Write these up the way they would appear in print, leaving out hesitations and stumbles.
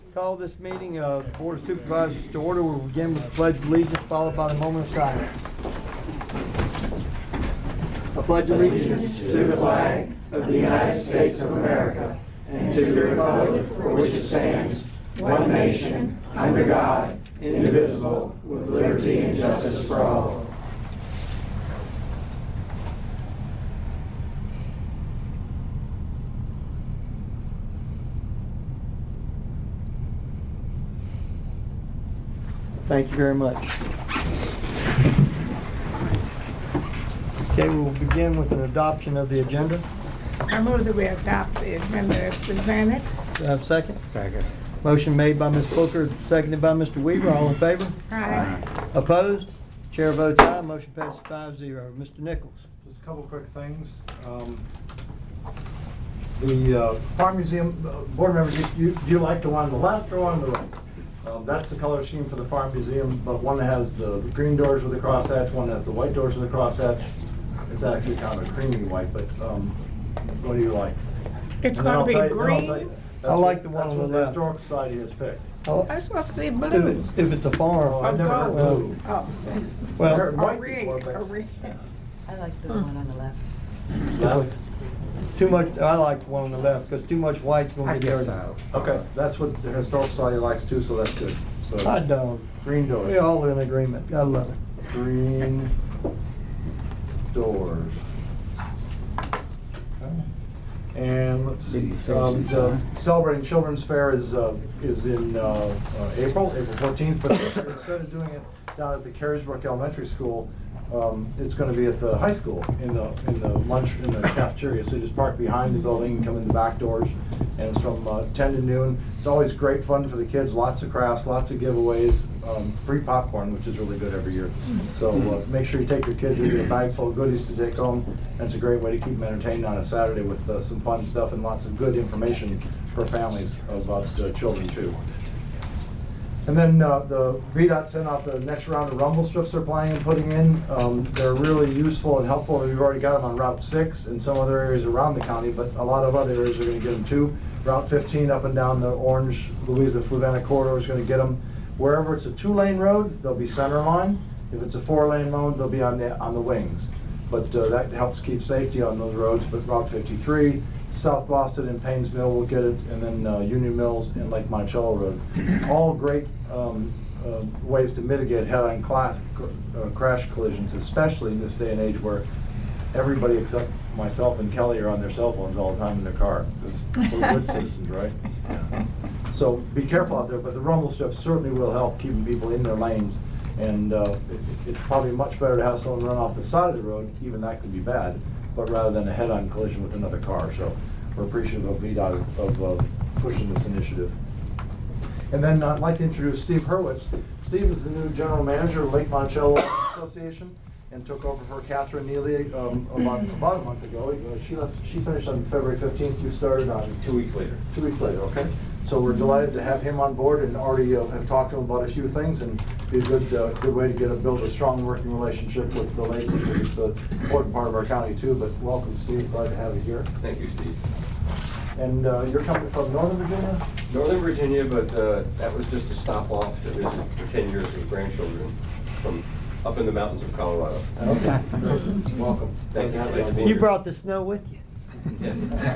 Call this meeting of Board of Supervisors to order. We'll begin with the Pledge of Allegiance, followed by the moment of silence. I pledge allegiance to the flag of the United States of America and to the republic for which it stands, one nation, under God, indivisible, with liberty and justice for all. Thank you very much. Okay, we'll begin with an adoption of the agenda. I move that we adopt the agenda as presented. Do I have a second? Second. Motion made by Ms. Booker, seconded by Mr. Weaver. All in favor? Aye. Opposed? Chair votes aye. Motion passes 5-0. Mr. Nichols. Just a couple quick things. The Farm Museum, board members, do you like the one on the left or on the right? That's the color scheme for the Farm Museum, but one has the green doors with the crosshatch, one has the white doors with the crosshatch. It's actually kind of a creamy white, but what do you like? It's And then going to I'll be tell you- then I'll tell green. you- I like the one on the That's what the left. Historical Society has picked. It's supposed to be If blue. it's a farm, Oh, I've never heard gold. blue. Oh, well, I heard a white red, before, but- a red. I like the one on the left. Left? too much. I like the one on the left because too much white's going to get dirty. Okay, that's what the Historical Society likes too, so that's good. So I don't. green doors. We're all in agreement. Gotta love it. Green doors. And let's see, the Celebrating Children's Fair is in April 14th, but this year, instead of doing it down at the Carriesbrook Elementary School, it's going to be at the high school in the lunch, in the cafeteria. So you just park behind the building and come in the back doors, and it's from 10 to noon. It's always great fun for the kids, lots of crafts, lots of giveaways, free popcorn, which is really good every year. So make sure you take your kids, you get a bag full of goodies to take home, and it's a great way to keep them entertained on a Saturday with some fun stuff and lots of good information for families about children too. And then the VDOT sent out the next round of rumble strips they're planning on putting in. They're really useful and helpful. We've already got them on Route 6 and some other areas around the county, but a lot of other areas are going to get them too. Route 15 up and down the Orange, Louisa, Fluvanna corridor is going to get them. Wherever it's a 2-lane road, they'll be center line. If it's a 4-lane road, they'll be on the wings. But that helps keep safety on those roads. But Route 53, South Boston and Paynes Mill will get it, and then Union Mills and Lake Monticello Road. All great ways to mitigate head-on crash collisions, especially in this day and age where everybody except myself and Kelly are on their cell phones all the time in their car, because we're good citizens, right? So be careful out there, but the rumble strips certainly will help keeping people in their lanes. And it's probably much better to have someone run off the side of the road, even that could be bad, but rather than a head-on collision with another car. So we're appreciative of VDOT of pushing this initiative. And then I'd like to introduce Steve Hurwitz. Steve is the new general manager of Lake Monticello Association and took over for Catherine Neely about a month ago. She finished on February 15th. You started on 2 weeks later. 2 weeks later, okay. So we're delighted to have him on board and already have talked to him about a few things, and be a good way to build a strong working relationship with the lake, because it's an important part of our county too. But welcome, Steve. Glad to have you here. Thank you, Steve. And you're coming from Northern Virginia? Northern Virginia, but that was just a stop off to visit for 10 years with grandchildren from up in the mountains of Colorado. Okay. Welcome. Thank you. Glad to be You here. brought the snow with you. Yes.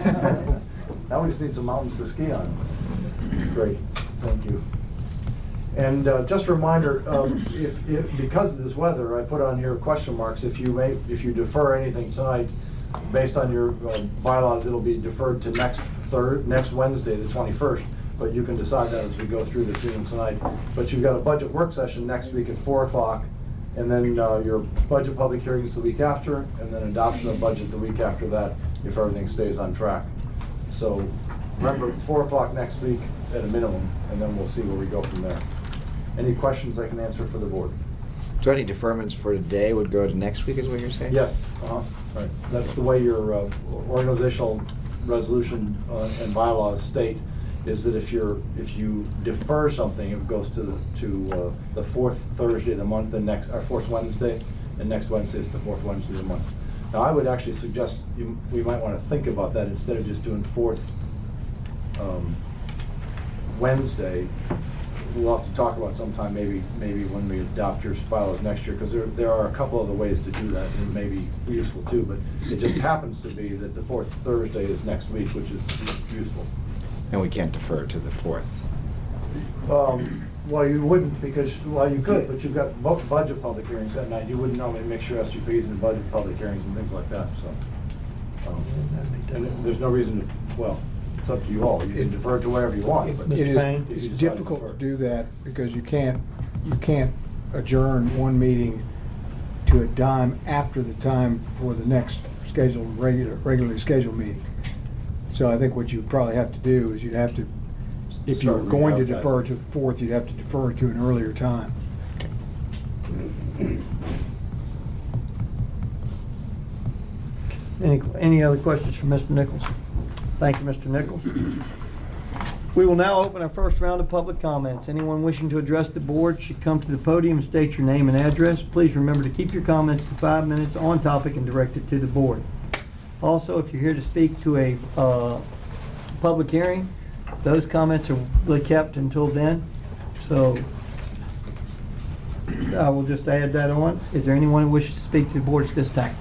Now we just need some mountains to ski on. Great, thank you. And just a reminder, if because of this weather, I put on here question marks. If you defer anything tonight, based on your bylaws, it'll be deferred to next Wednesday, the 21st. But you can decide that as we go through this meeting tonight. But you've got a budget work session next week at 4 o'clock, and then your budget public hearings the week after, and then adoption of budget the week after that, if everything stays on track. So remember, 4 o'clock next week at a minimum, and then we'll see where we go from there. Any questions I can answer for the board? So any deferments for today would go to next week, is what you're saying? Yes, right. That's the way your organizational resolution and bylaws state, is that if you defer something, it goes to the fourth Thursday of the month, our fourth Wednesday, and next Wednesday is the fourth Wednesday of the month. Now, I would actually suggest we might want to think about that instead of just doing fourth Wednesday. We'll have to talk about sometime, maybe when we adopt your bylaws next year, because there are a couple other ways to do that, and it may be useful too, but it just happens to be that the fourth Thursday is next week, which is useful. And we can't defer to the 4th. Well, you wouldn't, because, well, you could, but you've got budget public hearings that night. You wouldn't normally mix your SUPs and budget public hearings and things like that, so. And there's no reason to, well, it's up to you all. You can defer to whatever you want. But Mr. Payne? if you It's decide to difficult defer. to do that because you can't adjourn one meeting to a dime after the time for the next regularly scheduled meeting. So I think what you probably have to do is you'd have to, if you were Start going to re-advertising. defer to the 4th, you'd have to defer to an earlier time. Any other questions for Mr. Nichols? Thank you, Mr. Nichols. We will now open our first round of public comments. Anyone wishing to address the board should come to the podium and state your name and address. Please remember to keep your comments to 5 minutes on topic and directed to the board. Also, if you're here to speak to a public hearing, those comments are really kept until then. So I will just add that on. Is there anyone who wishes to speak to the board at this time?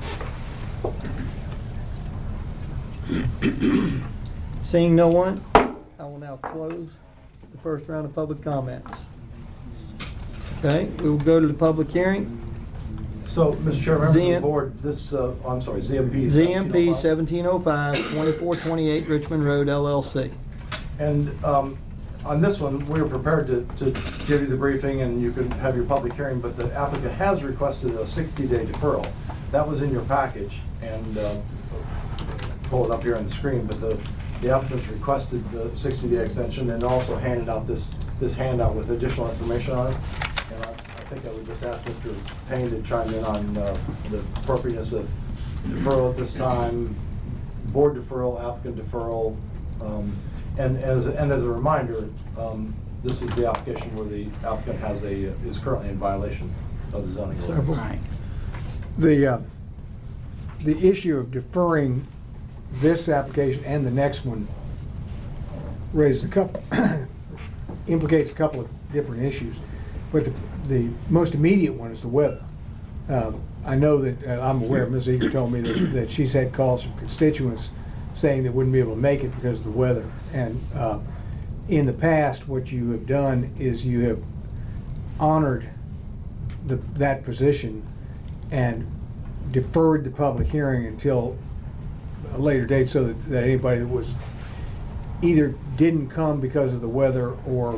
Seeing no one, I will now close the first round of public comments. Okay, we will go to the public hearing. So, Mr. Chair, members of ZM the board, this, I'm sorry, ZMP. ZMP 1705. 1705, 2428 Richmond Road, LLC. And on this one, we were prepared to give you the briefing and you can have your public hearing, but the applicant has requested a 60-day deferral. That was in your package, and pull it up here on the screen, but the applicants requested the 60-day extension and also handed out this handout with additional information on it. And I think I would just ask Mr. Payne to chime in on the appropriateness of deferral at this time, board deferral, applicant deferral, and as a reminder, this is the application where the applicant is currently in violation of the zoning ordinance. Right. The issue of deferring this application and the next one raises implicates a couple of different issues, but the most immediate one is the weather. I know that I'm aware, Ms. Eager told me that she's had calls from constituents saying they wouldn't be able to make it because of the weather. And in the past, what you have done is you have honored that position and deferred the public hearing until a later date, so that anybody that was either didn't come because of the weather or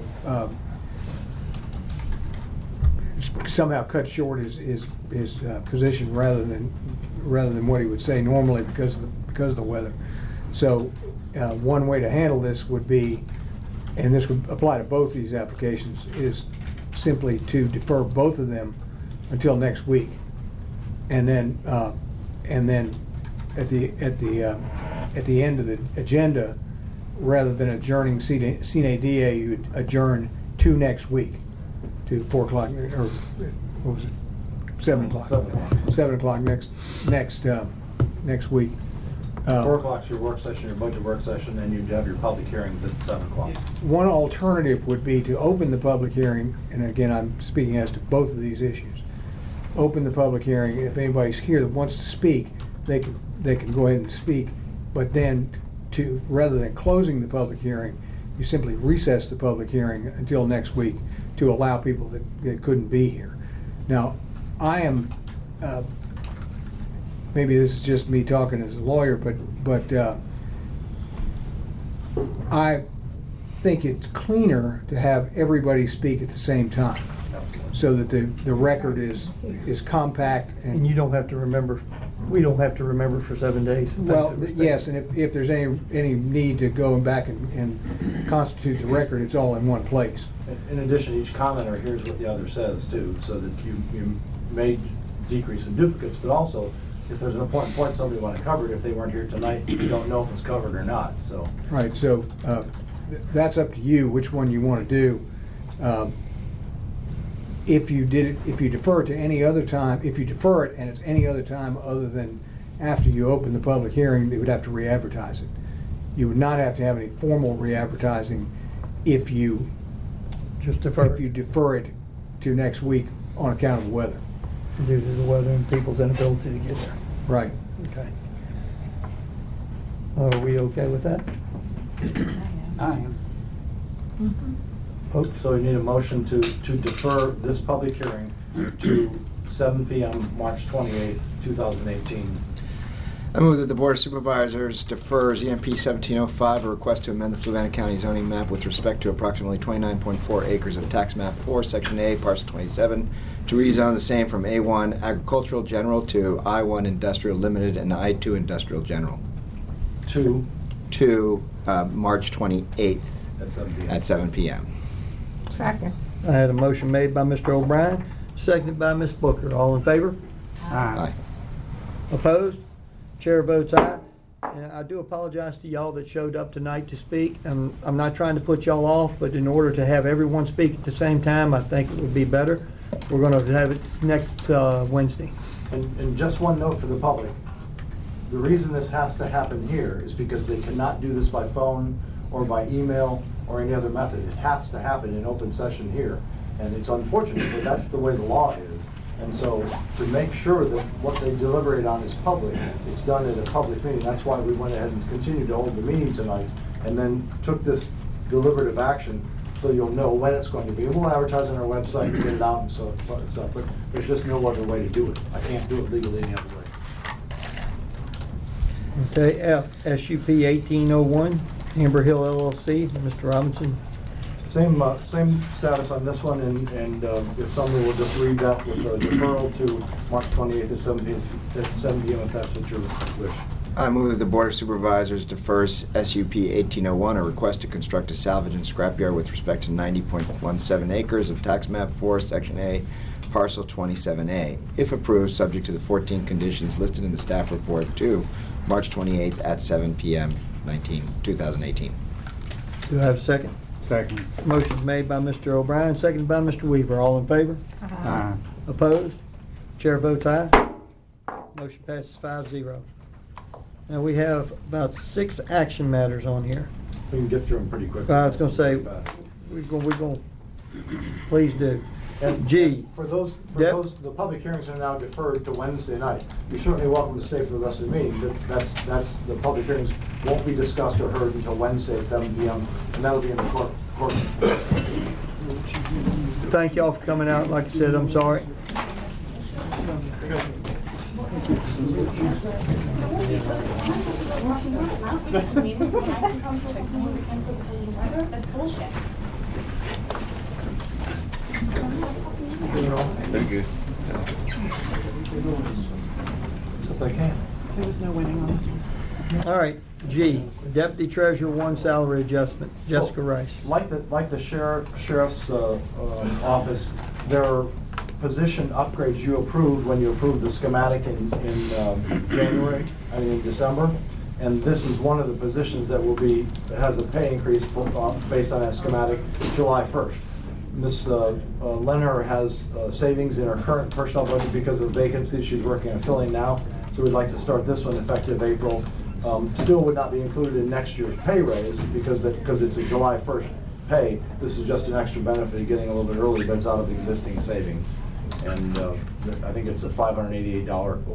somehow cut short his position rather than what he would say normally because of the weather. So one way to handle this would be, and this would apply to both these applications, is simply to defer both of them until next week, and then at the end of the agenda, rather than adjourning sine die, you would adjourn to next week, to 4 o'clock, or what was it, 7 o'clock? 7 o'clock. 7 o'clock next week. 4 o'clock's your work session, your budget work session, and you'd have your public hearings at 7 o'clock. One alternative would be to open the public hearing, and again, I'm speaking as to both of these issues. Open the public hearing. If anybody's here that wants to speak, they can go ahead and speak, but then rather than closing the public hearing, you simply recess the public hearing until next week to allow people that couldn't be here. Now, I am, maybe this is just me talking as a lawyer, but I think it's cleaner to have everybody speak at the same time, so that the record is compact And you don't have to remember, we don't have to remember for 7 days. Well, yes, and if there's any need to go back and constitute the record, it's all in one place. In addition, each commenter hears what the other says too, so that you may decrease in duplicates, but also if there's an important point somebody want to cover, if they weren't here tonight, you don't know if it's covered or not, so. Right, so that's up to you, which one you want to do. If you defer it to any other time, if you defer it and it's any other time other than after you open the public hearing, they would have to re-advertise it. You would not have to have any formal re-advertising if you Just defer if you defer it to next week on account of the weather. due to the weather and people's inability to get there. Right. Okay. Are we okay with that? I am. Folks? So we need a motion to defer this public hearing to 7 p.m. March 28th, 2018. I move that the Board of Supervisors defers EMP 1705, a request to amend the Fluvanna County zoning map with respect to approximately 29.4 acres of tax map 4, section A, parcel 27, to rezone the same from A1 agricultural general to I1 industrial limited and I2 industrial general to March 28th At 7 p.m. at 7 p.m. Second. I had a motion made by Mr. O'Brien, seconded by Ms. Booker. All in favor? Aye. Opposed? Chair votes aye. And I do apologize to y'all that showed up tonight to speak. I'm not trying to put y'all off, but in order to have everyone speak at the same time, I think it would be better. We're going to have it next Wednesday. And just one note for the public. The reason this has to happen here is because they cannot do this by phone or by email or any other method. It has to happen in open session here. And it's unfortunate, but that's the way the law is. And so to make sure that what they deliberate on is public, it's done at a public meeting. That's why we went ahead and continued to hold the meeting tonight and then took this deliberative action so you'll know when it's going to be. We'll advertise on our website and get it out and so stuff, but there's just no other way to do it. I can't do it legally any other way. Okay, F, SUP 1801, Amber Hill LLC, Mr. Robinson. Same status on this one, and if somebody will just read that with a deferral to March 28th at 7 p.m. if that's what you wish. I move that the Board of Supervisors defers SUP 1801, a request to construct a salvage and scrapyard with respect to 90.17 acres of tax map 4, section A, parcel 27A. If approved, subject to the 14 conditions listed in the staff report to March 28th at 7 p.m. 2018. Do I have a second? Second. Motion made by Mr. O'Brien, seconded by Mr. Weaver. All in favor? Aye. Opposed? Chair votes aye. Motion passes 5-0. Now we have about 6 action matters on here. We can get through them pretty quickly. I was going to say, we're going. Please do. And G. For those, Yep. the public hearings are now deferred to Wednesday night. You're certainly welcome to stay for the rest of the meeting, but that's the public hearings won't be discussed or heard until Wednesday at 7 p.m. and that'll be in the court. Thank y'all for coming out. Like I said, I'm sorry. That's bullshit. Very good. Except I can. There was no winning on this one. All right, G, Deputy Treasurer 1 salary adjustment, Jessica Rice. Like the sheriff's office, there are position upgrades you approved when you approved the schematic in January, I mean in December. And this is one of the positions that has a pay increase based on that schematic July 1st. Ms. Lenner has savings in her current personnel budget because of vacancies she's working on filling now. So we'd like to start this one effective April. Still would not be included in next year's pay raise because it's a July 1st pay. This is just an extra benefit getting a little bit early, but it's out of existing savings. And I think it's a $588.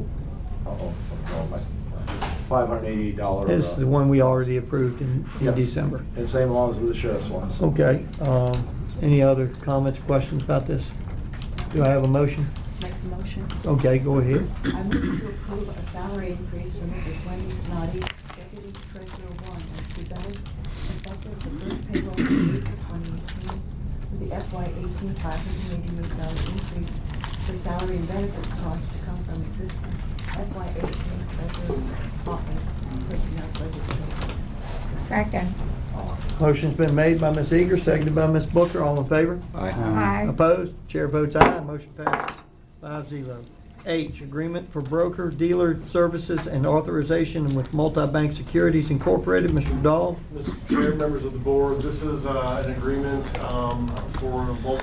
$588. This is the one we already approved in Yes. December. And same along with the sheriff's ones. Okay. Any other comments, questions about this? Do I have a motion? Make the motion. Okay, go ahead. I move to approve a salary increase for Mrs. Wendy Snoddy, Deputy Treasurer 1, as presented, effective the first payroll of April 2018, with the FY18 $588 increase for salary and benefits costs to come from existing FY18 Treasurer Office personnel budget savings. Second. Motion's been made by Ms. Eager, seconded by Ms. Booker. All in favor? Aye. Opposed? Chair votes aye. Motion passes 5-0. H, agreement for broker dealer services and authorization with Multi-Bank Securities Incorporated. Mr. Dahl. Mr. Chair, members of the board, this is an agreement for Volt Bank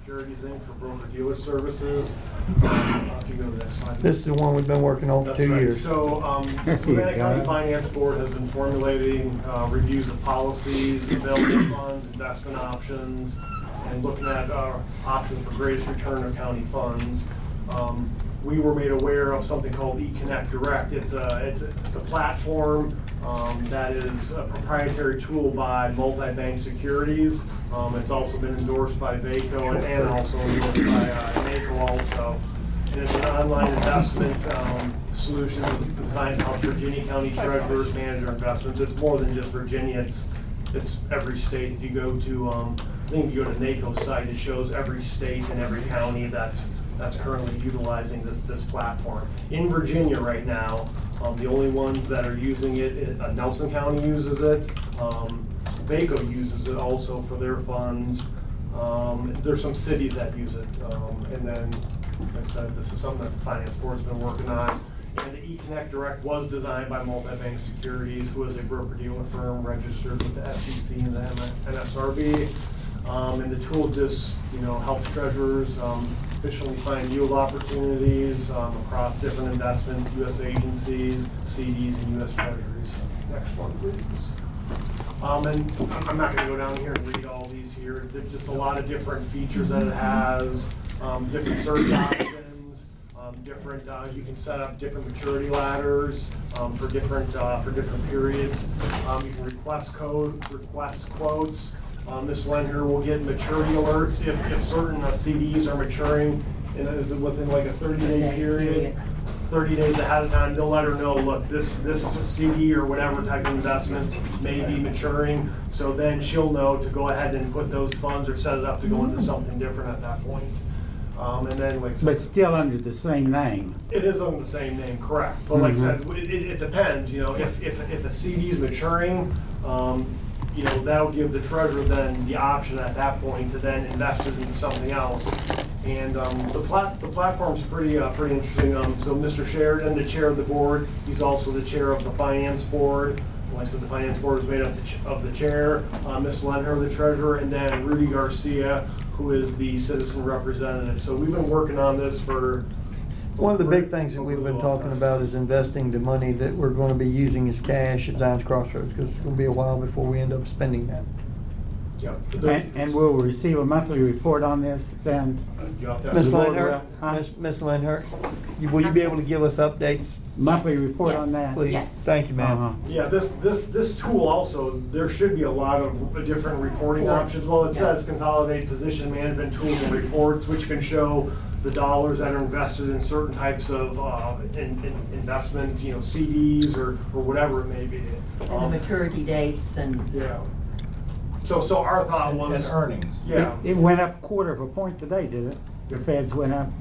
Securities Inc. for broker-dealer services. If you go to the next slide. This is the one we've been working on for That's 2 right. years. So, Savannah County Finance Board has been formulating reviews of policies, available funds, investment options, and looking at options for greatest return of county funds. We were made aware of something called eConnect Direct. It's a platform that is a proprietary tool by Multibank Securities. It's also been endorsed by VACO and also endorsed by NACO also. And it's an online investment solution designed to help Virginia County treasurers manage their investments. It's more than just Virginia. It's every state. If you go to, I think if you go to NACO's site, it shows every state and every county that's currently utilizing this platform. In Virginia right now, the only ones that are using it, Nelson County uses it. VACO uses it also for their funds. There's some cities that use it. And then, like I said, this is something that the Finance Board's been working on. And the eConnect Direct was designed by Multibank Securities, who is a broker-dealer firm registered with the SEC and the NSRB. And the tool just, helps treasurers efficiently find yield opportunities across different investments, U.S. agencies, CDs, and U.S. Treasuries. Next one, please. And I'm not going to go down here and read all these here. There's just a lot of different features that it has, different search options, different. You can set up different maturity ladders for different periods. You can request quotes. Ms. Lenher will get maturity alerts if certain CDs are maturing within like a 30-day period. 30 days ahead of time, they'll let her know, look, this CD or whatever type of investment may be maturing. So then she'll know to go ahead and put those funds or set it up to go into something different at that point. And then, like I said, but still under the same name. It is under the same name, correct. But like I said, it depends. If a CD is maturing, that'll give the treasurer then the option at that point to then invest it into something else. And the platform's pretty interesting. So Mr. Sheridan, the chair of the board, he's also the chair of the finance board. Like I said, the finance board is made up of the chair, Ms. Lenher, the treasurer, and then Rudy Garcia, who is the citizen representative. So we've been working on this for. One of the big things that we've been talking about is investing the money that we're going to be using as cash at Zions Crossroads, because it's going to be a while before we end up spending that. Yep. And we'll receive a monthly report on this then? Ms. Lenhart, Ms. Lenhart, will you be able to give us updates? Monthly report on that? Please. Yes. Thank you, ma'am. Yeah, this tool also, there should be a lot of different reporting options. Well, it says consolidate position management tools and reports, which can show the dollars that are invested in certain types of investment, CDs or whatever it may be. And the maturity dates and. Yeah. So our thought was. And earnings. Yeah. It went up 1/4 of a point today, did it? The feds went up?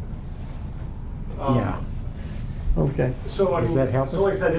Yeah. Okay. So Does that help So like I said,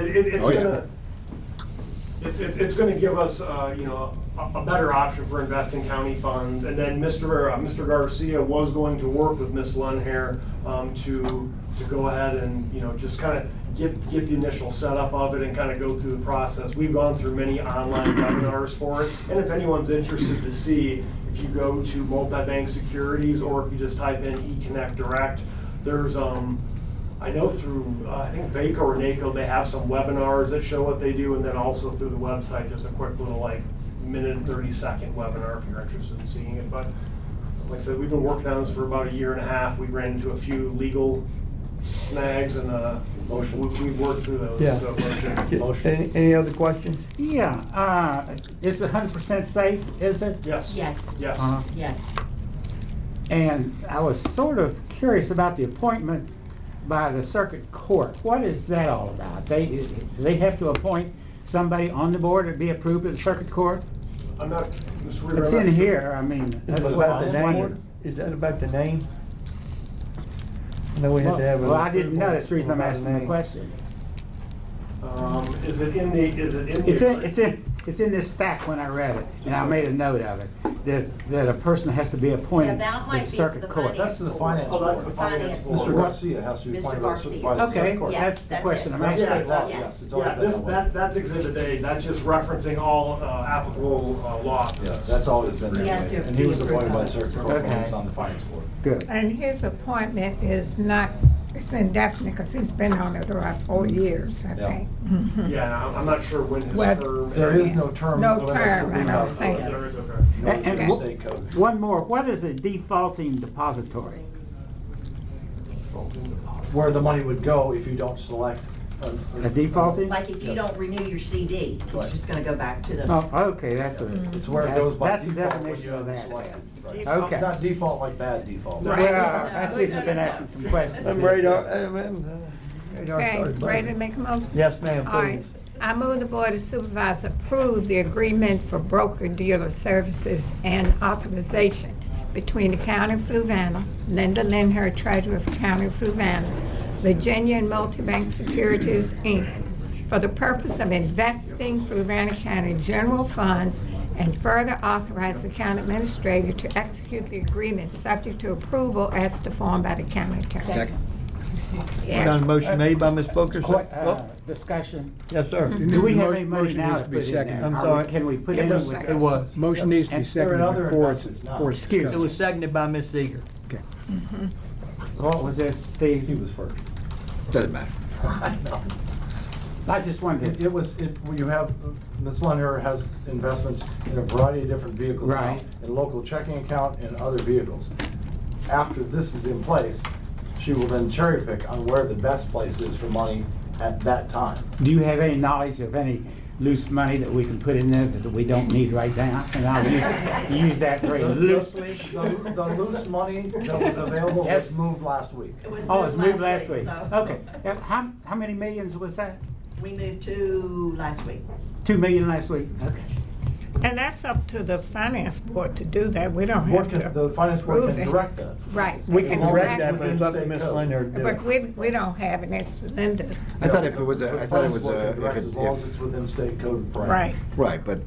it's gonna give us a better option for investing county funds. And then Mr. Garcia was going to work with Ms. Lenher to go ahead and just kind of get the initial setup of it and kind of go through the process. We've gone through many online webinars for it, and if anyone's interested to see, if you go to Multibank Securities or if you just type in eConnect Direct, there's I know through I think VACO or NACO, they have some webinars that show what they do, and then also through the website there's a quick little minute and 30-second webinar if you're interested in seeing it. But like I said, we've been working on this for about 1.5 years. We ran into a few legal snags and we've worked through those. Yeah. So motion. Any other questions? Yeah. Is it 100% safe, is it? Yes. Yes. Yes. Yes. And I was sort of curious about the appointment by the circuit court. What is that all about? They have to appoint somebody on the board to be approved at the circuit court? I'm not. Mr. Weaver, It's I'm in not- here. I mean, Is that's it what about I the was name? wondering. Is that about the name? No, we had to have. Well, I didn't know. That's the reason I'm about asking the name. question. Is it in the? It's in this stack when I read it, and I made a note of it. that a person has to be appointed Yeah, that to might the be circuit the court? That's to the finance Oh, that's board. the finance board. Mr. Garcia has to be Mr. appointed by the Garcia. by the Okay, circuit court. Yes, that's the that's question it. I'm That's asking. state law, Yes. yes. It's always Yeah, been that way. that's Exhibit A, that's just referencing all applicable law. Yeah, that's always been He has that way. to And he was be appointed by the approved. circuit court when he Okay. was on the finance board. Good. And his appointment is not, it's indefinite because he's been on it about 4 years, I Yeah. think. Yeah, I'm not sure when his Well, term. There is no term. No limits term, that we I have. don't think. There is, okay. No, And- it's in and the state code. One more, what is a defaulting depository? Where the money would go if you don't select. A defaulting? Like if you don't renew your CD, Right. it's just gonna go back to the. Oh, okay, that's a. It's where it goes by That's the default when definition you of have it that. selected. Right. Okay. It's not default like bad default. Well, that's the reason I've been asking some questions. Radar Okay, started ready to buzzing. make a motion? Yes, ma'am, All right. please. I move the Board of Supervisors approve the agreement for broker-dealer services and authorization between the County of Fluvanna, Linda Lindher, Treasurer of the County of Fluvanna, Virginia and Multibank Securities, Inc., for the purpose of investing Fluvanna County general funds and further authorize the county administrator to execute the agreement subject to approval as defined by the county attorney. Second. Got a motion made by Ms. Booker. Discussion. Yes, sir. Do we have any money Motion now needs to to be put in seconded. there? I'm Or sorry. Can we put It in was with? It was. Motion needs to be And there are seconded other before it's, investments now. before it's Excuse me. It discussed. was seconded by Ms. Seeger. Okay. What was this, Steve? He was first. Doesn't matter. I know. I just wanted to. It was, when you have, Ms. Lundner has investments in a variety of different vehicles now, Right. in local checking account and other vehicles. After this is in place, she will then cherry pick on where the best place is for money at that time. Do you have any knowledge of any loose money that we can put in there that we don't need right now? And I'll use that very loosely. The loose money that was available Yes. was moved last week. It was Oh, it's moved last week. so- Okay. How many millions was that? We moved to last week. 2 million last week? Okay. And that's up to the finance board to do that. We don't Board have can- to. The finance board approve can it. direct that. Right. We they can As long as direct it's that, but it's up to within Ms. state code. Lindner to do But it. we don't have it, it's Linda. I thought if it was The a, I thought it was finance board a, can direct if as it, long as it's within state code parameters. Right. right, but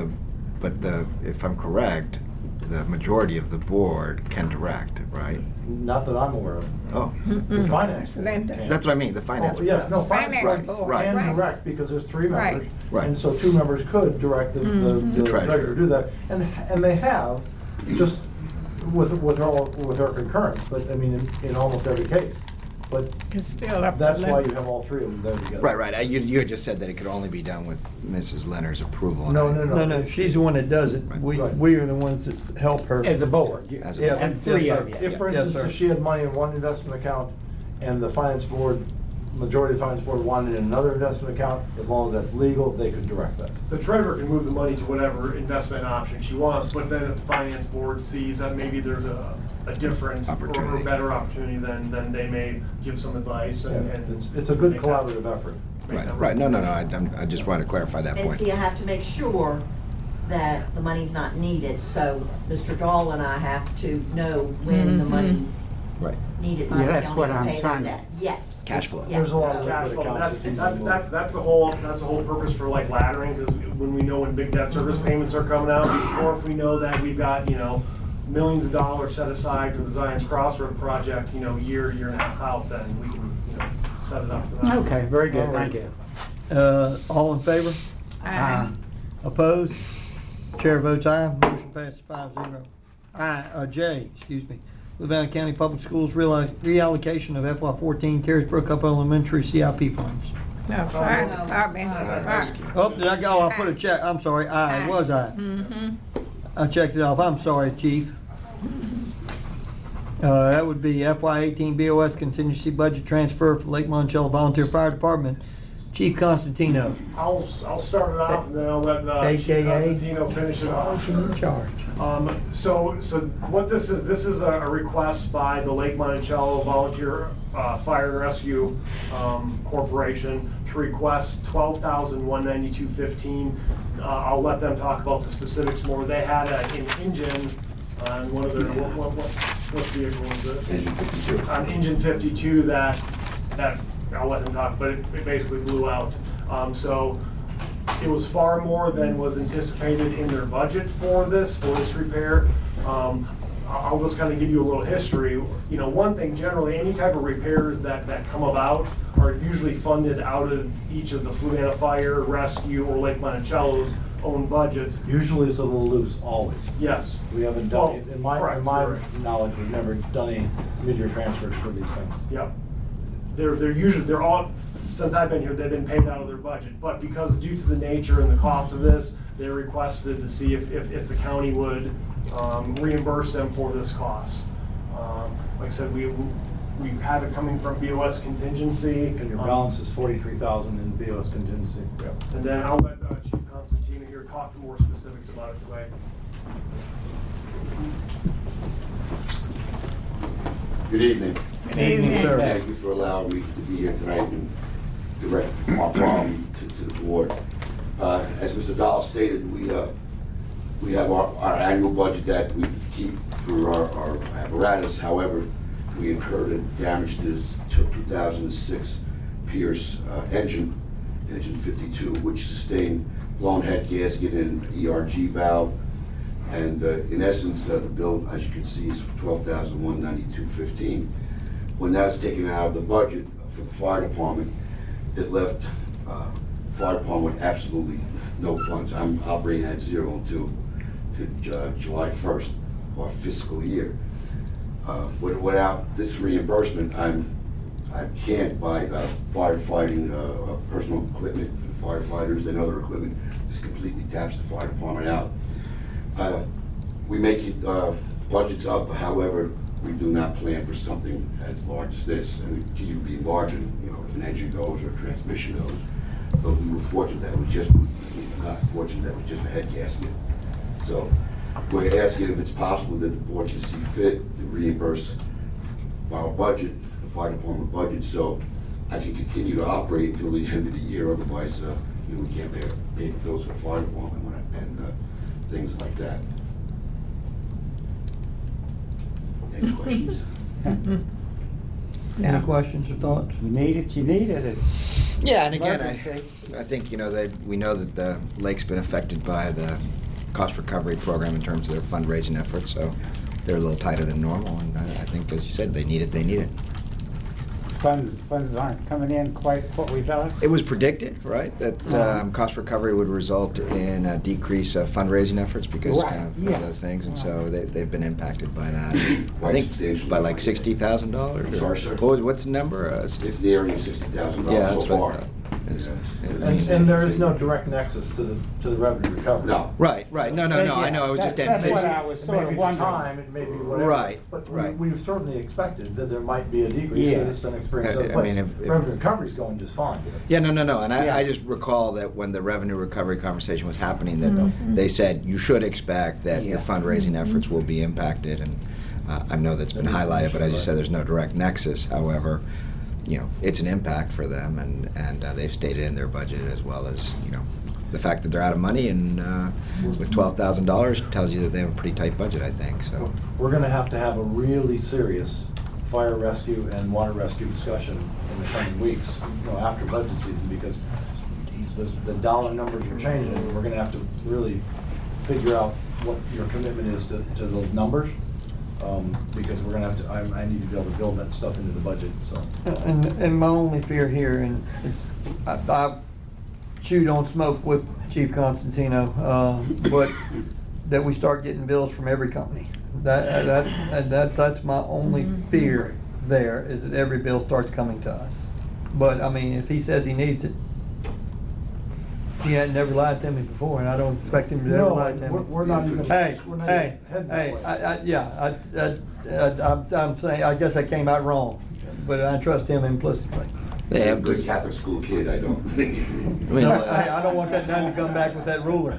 if I'm correct, the majority of the board can direct, right? Not that I'm aware of. Oh, The finance board Linda. can. that's what I mean, the finance. Oh, yes, no, Finance finance board, board right. can direct because there's 3 Right. members. Right. And so 2 members could direct the treasurer. treasurer to do that. And they have, just with her concurrence, but I mean, in almost every case. But It's still up to that's why Linda. you have all 3 of them there together. Right. You had just said that it could only be done with Mrs. Leonard's approval. No, and I- no, No, she's the one that does it. Right. We are the ones that help her. As a board? As a Yeah, board. And yes, 3 sir. of you? If, for Yes, instance, sir. if she had money in one investment account and the finance board, majority of the finance board wanted it in another investment account, as long as that's legal, they could direct that. The treasurer can move the money to whatever investment option she wants, but then if the finance board sees that maybe there's a different or Opportunity. better opportunity, then they may give some advice Yeah, and. It's a good make that- collaborative effort. make that Right, no, work. I just wanted to clarify that And point. see, I have to make sure that the money's not needed, so Mr. Dahl and I have to know when the money's Right, needed by Yeah, the that's county what to I'm pay their trying to- debt. Yes. cash flow. Yes. There's a lot of Cash liquid flow, accounts that's, that seems that's, to that's, that's the whole purpose for like laddering, because when we know when big debt service payments are coming out, or if we know that we've got, millions of dollars set aside for the Zion's Crossroad project, year and a half out, then we can, set it up for that. Okay, very good, All right. thank you. All in favor? Uh, Opposed? Chair votes aye. Motion passes 5-0. J, excuse me. Fluvanna County Public Schools reallocation of FY14 Carriesbrook Up Elementary CIP funds. No, fire department, fire. Oh, did I go? I put a check. I'm sorry. Aye, it was aye. I checked it off. I'm sorry, Chief. That would be FY18 BOS contingency budget transfer for Lake Monticello Volunteer Fire Department. Chief Constantino. I'll start it off and then I'll let Chief AKA? Constantino finish it off. In charge. So what this is a request by the Lake Monticello Volunteer Fire and Rescue Corporation to request $12,192.15. I'll let them talk about the specifics more. They had an engine on one of their, what vehicle is it? Engine 52. On engine 52 that I'll let them talk, but it basically blew out. So It was far more than was anticipated in their budget for this repair. I'll just kind of give you a little history. You know, one thing generally, any type of repairs that come about are usually funded out of each of the Fluvanna Fire, Rescue, or Lake Monticello's own budgets. Usually it's a little loose, always. Yes. We haven't Well, done, in my correct. knowledge, we've never done any mid-year transfers for these things. Yep. They're all, since I've been here, they've been paid out of their budget. But because due to the nature and the cost of this, they requested to see if the county would reimburse them for this cost. Like I said, we have it coming from BOS contingency. And your balance is 43,000 in BOS contingency. Yep. And then I'll let Chief Constantino here talk to more specifics about it today. Good evening. Good evening, sir. Thank you for allowing me to be here tonight and direct our problem to the board. As Mr. Dahl stated, we have our annual budget that we keep for our apparatus. However, we incurred a damage to this 2006 Pierce engine 52, which sustained blown head gasket and ERG valve. And in essence, the bill, as you can see, is $12,192.15. When that's taken out of the budget for the fire department, it left fire department with absolutely no funds. I'm operating at zero until July 1st, our fiscal year. Without this reimbursement, I can't buy firefighting personal equipment for firefighters and other equipment. This completely taps the fire department out. We make it budgets up, however, we do not plan for something as large as this. And it can be larger, you know, if an engine goes or a transmission goes. But we were fortunate that it was just, not fortunate that it was just a head gasket. So we're asking if it's possible that the board can see fit to reimburse our budget, the fire department budget, so I can continue to operate until the end of the year. Otherwise, you know, we can't pay the bills for the fire department and things like that. Any questions? Any questions or thoughts? You need it, you need it. It's Yeah, and again, emergency. I think, you know, we know that the lake's been affected by the cost recovery program in terms of their fundraising efforts, so they're a little tighter than normal, and I think, as you said, they need it. Funds aren't coming in quite what we thought. It was predicted, right, that cost recovery would result in a decrease of fundraising efforts because Right, kind of yeah. those things, and so they've been impacted by that. Quite I think substantially. by like $60,000. Sorry, sir? What's the number? It's the area of $60,000 Yeah, so that's far. what I thought. And there is no direct nexus to the revenue recovery. No. Right. No. I know. I was just That's what anticipating. I was It sort may of be the wondering. time, it may be whatever. Right, But right. we've certainly expected that there might be a decrease in this Yes. than experience I other mean, places. if- Revenue recovery's going just fine. Yeah, no, and Yeah. I just recall that when the revenue recovery conversation was happening, that they said you should expect that your Yeah. fundraising efforts will be impacted, and I know that's been highlighted, but as you said, there's no direct nexus. However, you know, it's an impact for them, and they've stated in their budget, as well as, you know, the fact that they're out of money, and with $12,000 tells you that they have a pretty tight budget, I think. So We're gonna have a really serious fire rescue and water rescue discussion in the coming weeks, you know, after budget season, because the dollar numbers are changing, and we're gonna have to really figure out what your commitment is to those numbers. Because we're gonna have to, I need to be able to build that stuff into the budget, so. And my only fear here, and I chewed on smoke with Chief Constantino, but that we start getting bills from every company. That's my only fear there, is that every bill starts coming to us. But, I mean, if he says he needs it, he had never lied to me before, and I don't expect him to ever lie to me. We're not even. Hey, we're not even heading that way. I'm saying, I guess I came out wrong, but I trust him implicitly. they I'm a have good just. Catholic school kid, I don't. I mean, Hey, I don't want that nun to come back with that ruler.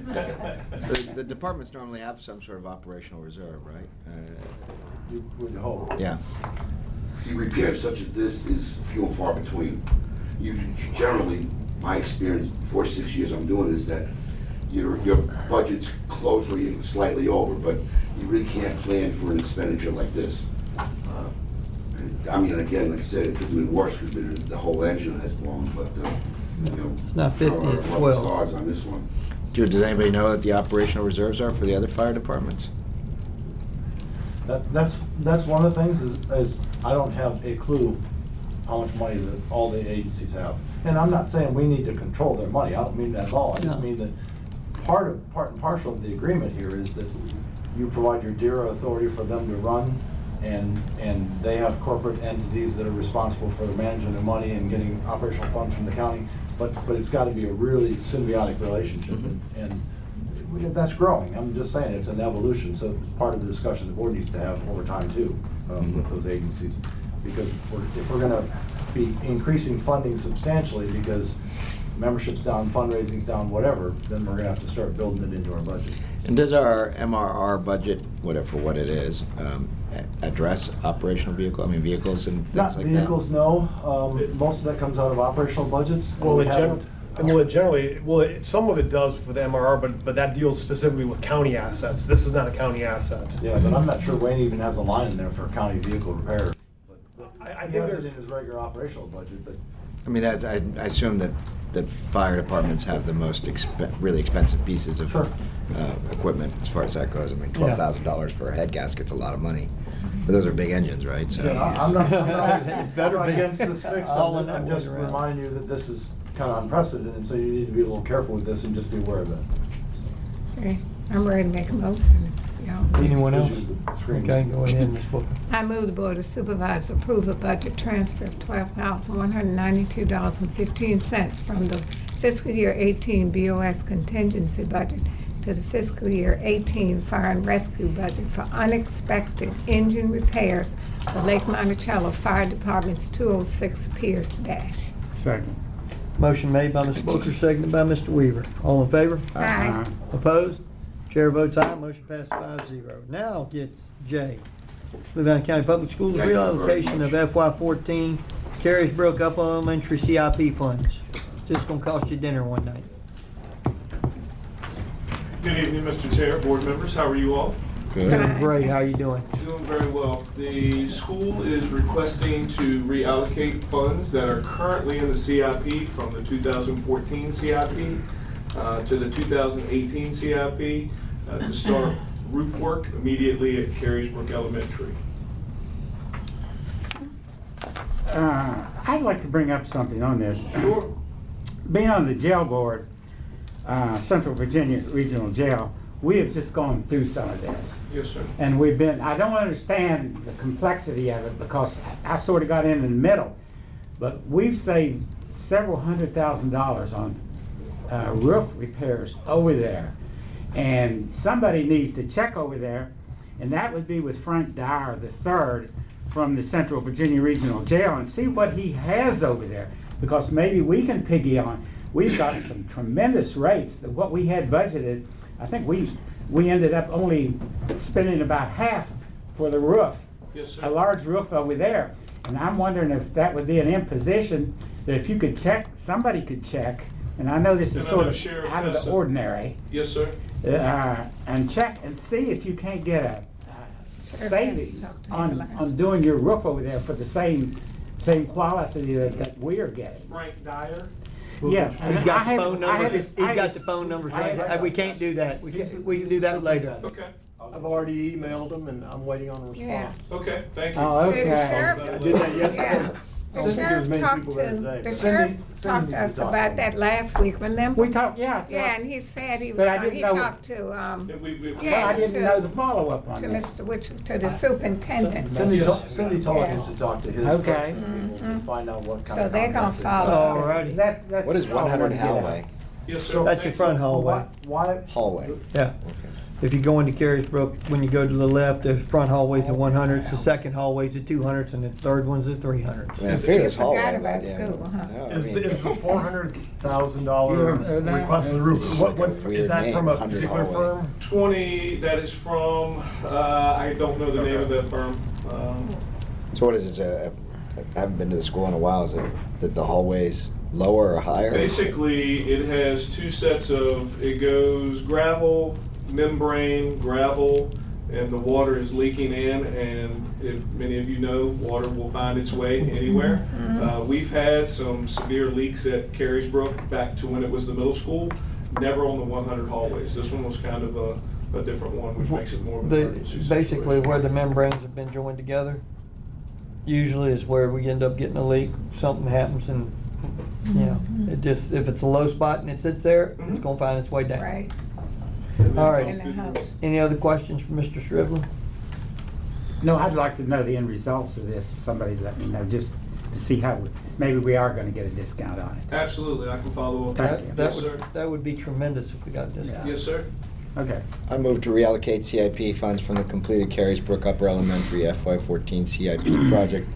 the departments normally have some sort of operational reserve, right? You would hope. Yeah. See, repairs such as this is few and far between. Usually, generally, my experience, 4 to 6 years I'm doing is that your budget's close or you're slightly over, but you really can't plan for an expenditure like this. I mean, again, like I said, it could have been worse because the whole engine has blown, but It's not 50, how it's our 12. stars on this one. Does anybody know what the operational reserves are for the other fire departments? That's one of the things is I don't have a clue how much money that all the agencies have. And I'm not saying we need to control their money, I don't mean that at all. I just No. mean that part and parcel of the agreement here is that you provide your DERA authority for them to run, and they have corporate entities that are responsible for managing their money and getting operational funds from the county. But it's got to be a really symbiotic relationship, and that's growing. I'm just saying, it's an evolution, so it's part of the discussion the board needs to have over time too, with those agencies. Because if we're gonna be increasing funding substantially because membership's down, fundraising's down, whatever, then we're gonna have to start building it into our budget. And does our MRR budget, whatever for what it is, address operational vehicles and things Not like vehicles, no. Most of that comes out of operational budgets. Well, We it haven't- some of it does for the MRR, but that deals specifically with county assets. This is not a county asset. Yeah, but I'm not sure Wayne even has a line in there for county vehicle repair. I He think has it there's, in his regular operational budget, but that? I mean, I assume that fire departments have the most really expensive pieces of Sure. equipment as far as that goes. I mean, $12,000 for a head gasket's a lot of money. But those are big engines, right? So I'm not Better be. against this fix. All in I'm that just way around. reminding you that this is kind of unprecedented, so you need to be a little careful with this and just be aware of it. Okay, I'm ready to make a motion. Y'all. Anyone else? Use the screens. Okay, go ahead, Ms. Booker. I move the Board of Supervisors approve a budget transfer of $12,192.15 from the fiscal year 18 BOS contingency budget to the fiscal year 18 fire and rescue budget for unexpected engine repairs for Lake Monticello Fire Department's 206 Pierce Dash. Second. Motion made by Ms. Booker, seconded by Mr. Weaver. All in favor? Aye. Opposed? Chair votes aye, motion passes 5-0. Now gets J. Fluvanna County Public Schools Thank you very reallocation of FY14 Carriesbrook Upper Elementary CIP funds. Just gonna cost you dinner one night. Good evening, Mr. Chair, board members. How are you all? good. Aye. Great, how you doing? Doing very well. The school is requesting to reallocate funds that are currently in the CIP from the 2014 CIP to the 2018 CIP to start roof work immediately at Carriesbrook Elementary. I'd like to bring up something on this. Sure. Being on the jail board, Central Virginia Regional Jail, we have just gone through some of this. Yes, sir. And I don't understand the complexity of it because I sort of got in the middle. But we've saved several $100,000 on roof repairs over there. And somebody needs to check over there, and that would be with Frank Dyer III from the Central Virginia Regional Jail and see what he has over there, because maybe we can piggy on. We've got some tremendous rates that what we had budgeted. I think we ended up only spending about half for the roof. Yes, sir. A large roof over there. And I'm wondering if that would be an imposition that if you could check, somebody could check, and I know this is And I sort know of Sheriff out of has the some- ordinary, Yes, sir. and check and see if you can't get a Sheriff savings has to talk to him last. on doing your roof over there for the same quality that we are getting. Frank Dyer. Yeah. He's got the phone numbers, he's got the phone numbers I right. have- We can't do that. We can do that later. Okay. I've already emailed them and I'm waiting on a Yeah. response. Okay, thank you. Oh, See, the okay. sheriff, I did that yesterday. yeah. The Cindy sheriff was many talked people to, there today, the but- sheriff Cindy talked needs to to us talk about to that last week, remember? We talked, yeah. Yeah, and he said he was, But I didn't he know- talked to, We- yeah, I didn't to- know the follow-up on to this. Mr. to the superintendent. Cindy told Yeah. us to talk to his Okay. person and find out what kind So of. they're gonna contract it is. follow. Alrighty. That's What is all I wanted 100 to get at. hallway? Yes, sir. That's the Thank front you. hallway. Why? Hallway. Yeah. If you go into Carriesbrook, when you go to the left, the front hallway's a 100s, the second hallway's a 200s, and the third one's a 300s. Yeah, Is- it's is- hallway, Forgot about yeah. school, huh? Yeah, I Is mean- the $400,000 request for the roof, This is what, like a weird is that name, from a 100 particular hallway. firm? 20, that is from, I don't know the name of that firm. So what is it? I haven't been to the school in a while. Is it that the hallways lower or higher? Basically, it has two sets of, it goes gravel, membrane, gravel, and the water is leaking in, and if many of you know, water will find its way anywhere. We've had some severe leaks at Carysbrook back to when it was the middle school, never on the 100 hallways. This one was kind of a different one, which makes it more of an emergency Basically, situation. where the membranes have been joined together, usually is where we end up getting a leak. Something happens, and it just, if it's a low spot and it sits there, it's going to find its way down. Right. All right. In the house. Any other questions for Mr. Scrivener? No, I'd like to know the end results of this. Somebody let me know, just to see how, maybe we are gonna get a discount on it. Absolutely, I can follow up. Thank you. Yes, sir. That would be tremendous if we got this. Yes, sir. Okay. I move to reallocate CIP funds from the completed Carysbrook Upper Elementary FY14 CIP project,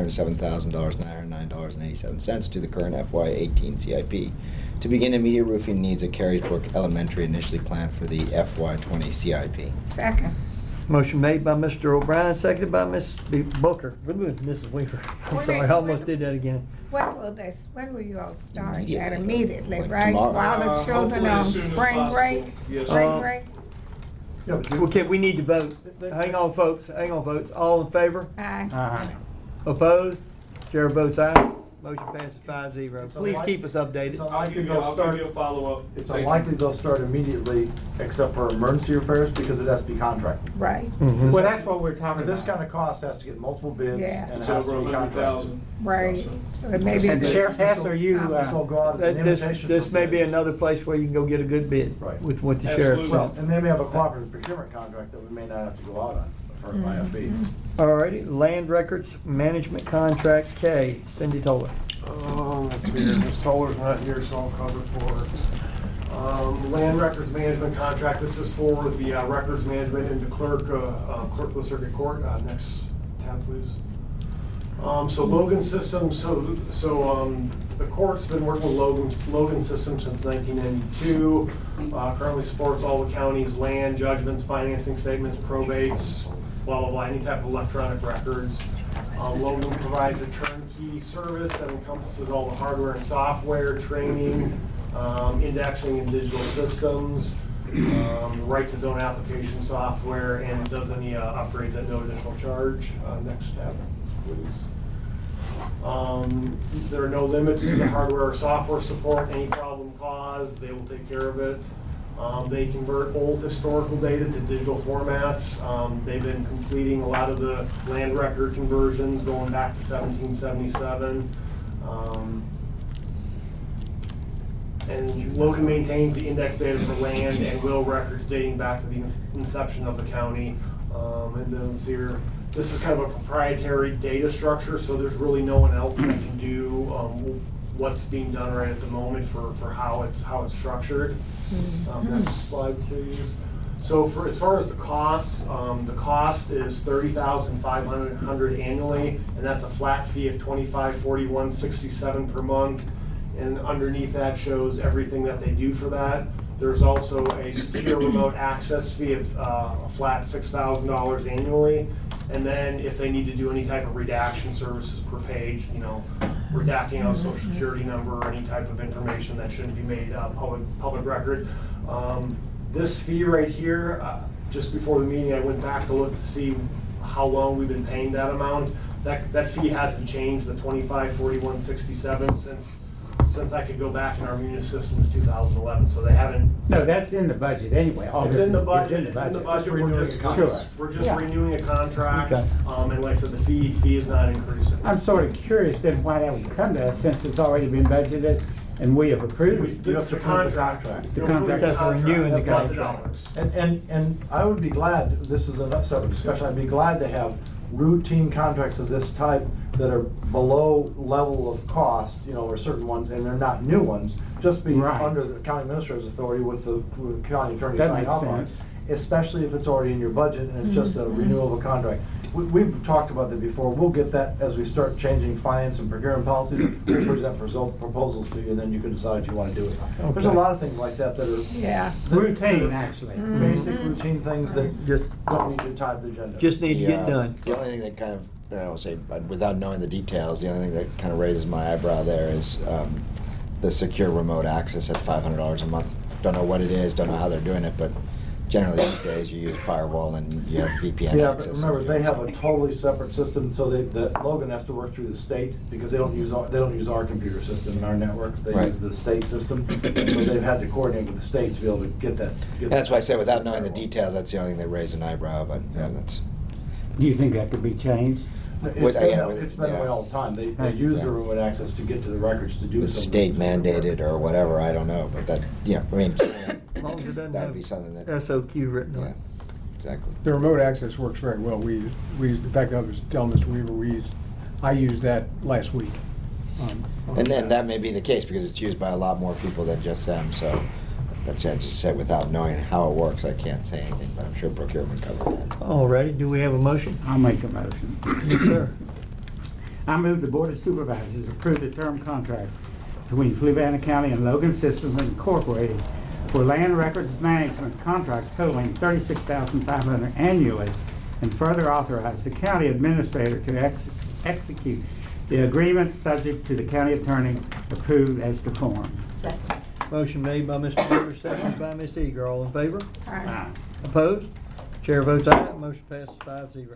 $107,909.87 to the current FY18 CIP, to begin immediate roofing needs at Carysbrook Elementary, initially planned for the FY20 CIP. Second. Motion made by Mr. O'Brien, seconded by Ms. Booker. Mrs. Weaver. I'm sorry, I almost did that again. When will you all start? Immediately. That immediately, Like right? tomorrow. While the children Hopefully on as soon as spring possible. break? Yes, Spring sir. break? Yeah, but Okay, we need to vote. Hang on, folks. Hang on, folks. All in favor? Aye. Opposed? Chair votes aye. Motion passes 5-0. Please keep us updated. It's I'll unlikely give you they'll a start, follow-up. it's Thank you. unlikely they'll start immediately, except for emergency repairs, because it has to be contracted. Right, Mhm. Well, that's what we're talking For about. this kind of cost, has to get multiple bids, Yeah. and it It's has over to be contracted. 100,000. right. So it may be. And Sheriff Hess, are you, This will go out as an This invitation. this for may be bids. another place where you can go get a good bid Right. with what the sheriff Absolutely. said. And they may have a cooperative procurement contract that we may not have to go out on for IFB. All righty, Land Records Management Contract K, Cindy Toller. Let's see here, Ms. Toller's not here, so I'll cover for her. Land Records Management Contract, this is for the records management in the clerkless circuit court. Next tab, please. So Logan Systems, the court's been working with Logan Systems since 1992. Currently supports all the county's land judgments, financing statements, probates, blah, blah, blah, any type of electronic records. Logan provides a turnkey service that encompasses all the hardware and software, training, indexing and digital systems, writes its own application software, and does any upgrades at no additional charge. Next tab, please. There are no limits to the hardware or software support. Any problem caused, they will take care of it. They convert old historical data to digital formats. They've been completing a lot of the land record conversions going back to 1777. And Logan maintains the index data for land and will records dating back to the inception of the county. And then let's see here, this is kind of a proprietary data structure, so there's really no one else that can do what's being done right at the moment for how it's structured. Next slide, please. So as far as the cost is $30,500 annually, and that's a flat fee of $25.41.67 per month. And underneath that shows everything that they do for that. There's also a secure remote access fee of a flat $6,000 annually. And then if they need to do any type of redaction services per page, redacting a social security number or any type of information that shouldn't be made public record. This fee right here, just before the meeting, I went back to look to see how long we've been paying that amount. That fee hasn't changed, the $25.41.67 since I could go back in our Munis system to 2011, so they haven't. No, that's in the budget anyway. All It's this in the is budget. in the budget. We're just Yeah. renewing a contract. Okay. And like I said, the fee is not increasing. I'm sort of curious then why that would come to us since it's already been budgeted and we have approved it. You have to approve the contract. The contract. That's for renewing the That's contract. And I would be glad, this is a separate discussion, I'd be glad to have routine contracts of this type that are below level of cost, or certain ones, and they're not new ones, just be Right. under the county administrator's authority with the county attorney That sign makes off on it. sense. Especially if it's already in your budget and it's just a renewal of a contract. We've talked about that before. We'll get that as we start changing finance and procurement policies. We'll present proposals to you, and then you can decide if you want to do it. There's a Okay. lot of things like that that are Yeah. Routine, actually. basic routine things that Just don't need to tie to the agenda. just need to get done. The only thing that kind of, I don't say, without knowing the details, the only thing that kind of raises my eyebrow there is the secure remote access at $500 a month. Don't know what it is, don't know how they're doing it, but generally these days you use a firewall and you have VPN Yeah, but access. remember, they have a totally separate system, so that Logan has to work through the state, because they don't use our computer system in our network, they Right. use the state system. So they've had to coordinate with the state to be able to get that. That's why I say, without knowing the details, that's the only thing that raised an eyebrow, but yeah, that's. Do you think that could be changed? It's been that way all the time. They use the remote access to get to the records to do It's something. state mandated or whatever, I don't know, but that, yeah, I mean, As long as it doesn't that'd be have something that, SOQ written on yeah, it. exactly. The remote access works very well. We used, in fact, I was telling Mr. Weaver, I used that last week. And that may be the case because it's used by a lot more people than just them, so that's it. I just said without knowing how it works, I can't say anything, but I'm sure procurement covered that. All righty, do we have a motion? I'll make a motion. Yes, sir. I move the Board of Supervisors approve the term contract between Fluvanna County and Logan Systems Incorporated for land records management contract totaling $36,500 annually, and further authorize the county administrator to execute the agreement subject to the county attorney approved as to form. Second. Motion made by Mr. Weaver, seconded by Ms. Eager. All in favor? Aye. Opposed? Chair votes aye. Motion passes 5-0.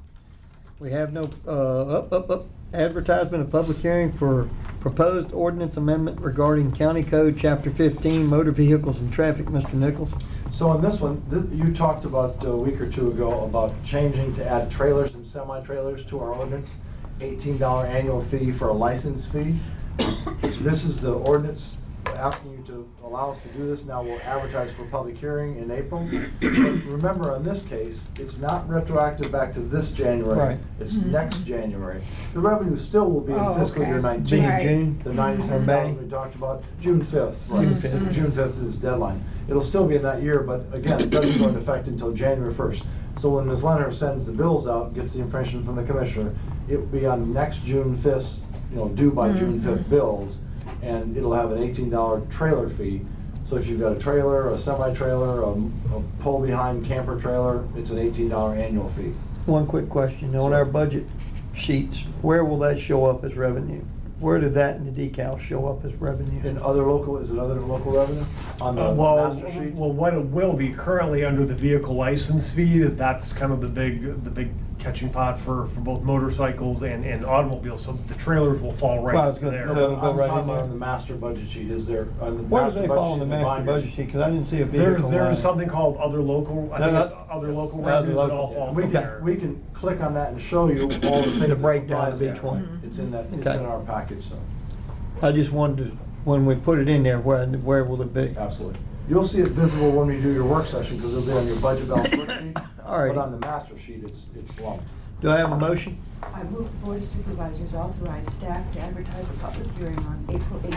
We have no, advertisement of public hearing for proposed ordinance amendment regarding County Code Chapter 15, Motor Vehicles and Traffic. Mr. Nichols. So on this one, you talked about a week or two ago about changing to add trailers and semi-trailers to our ordinance, $18 annual fee for a license fee. This is the ordinance asking you to allow us to do this. Now we'll advertise for public hearing in April. But remember, in this case, it's not retroactive back to this January. Right. It's next January. The revenue still will be in fiscal year 19. Be in June? The 96,000 we talked about, June 5th. Right. June 5th. June 5th is deadline. It'll still be in that year, but again, it doesn't go into effect until January 1st. So when Ms. Leonard sends the bills out, gets the information from the commissioner, it will be on next June 5th, due by June 5th bills, and it'll have an $18 trailer fee. So if you've got a trailer, a semi-trailer, a pull-behind camper trailer, it's an $18 annual fee. One quick question. On our budget sheets, where will that show up as revenue? Where did that in the decal show up as revenue? Is it other local revenue on the master sheet? Well, what it will be currently under the vehicle license fee, that's kind of the big catching pot for both motorcycles and automobiles, so the trailers will fall right into there. So it'll go I'm right talking in about there. on the master budget sheet. Is there on the Where do master they budget fall on the sheet, master binders? budget sheet? Because I didn't see a vehicle. There's something called other local, I think it's other local revenues that all fall We from can, there. we can click on that and show you all the things. The that breakdown of comprise each that. one. It's in that, it's Okay. in our package, so, I just wondered, when we put it in there, where will it be? absolutely. You'll see it visible when we do your work session, because it'll be on your budget balance worksheet. All right. But on the master sheet, it's lumped. Do I have a motion? I move the Board of Supervisors authorize staff to advertise a public hearing on April 18,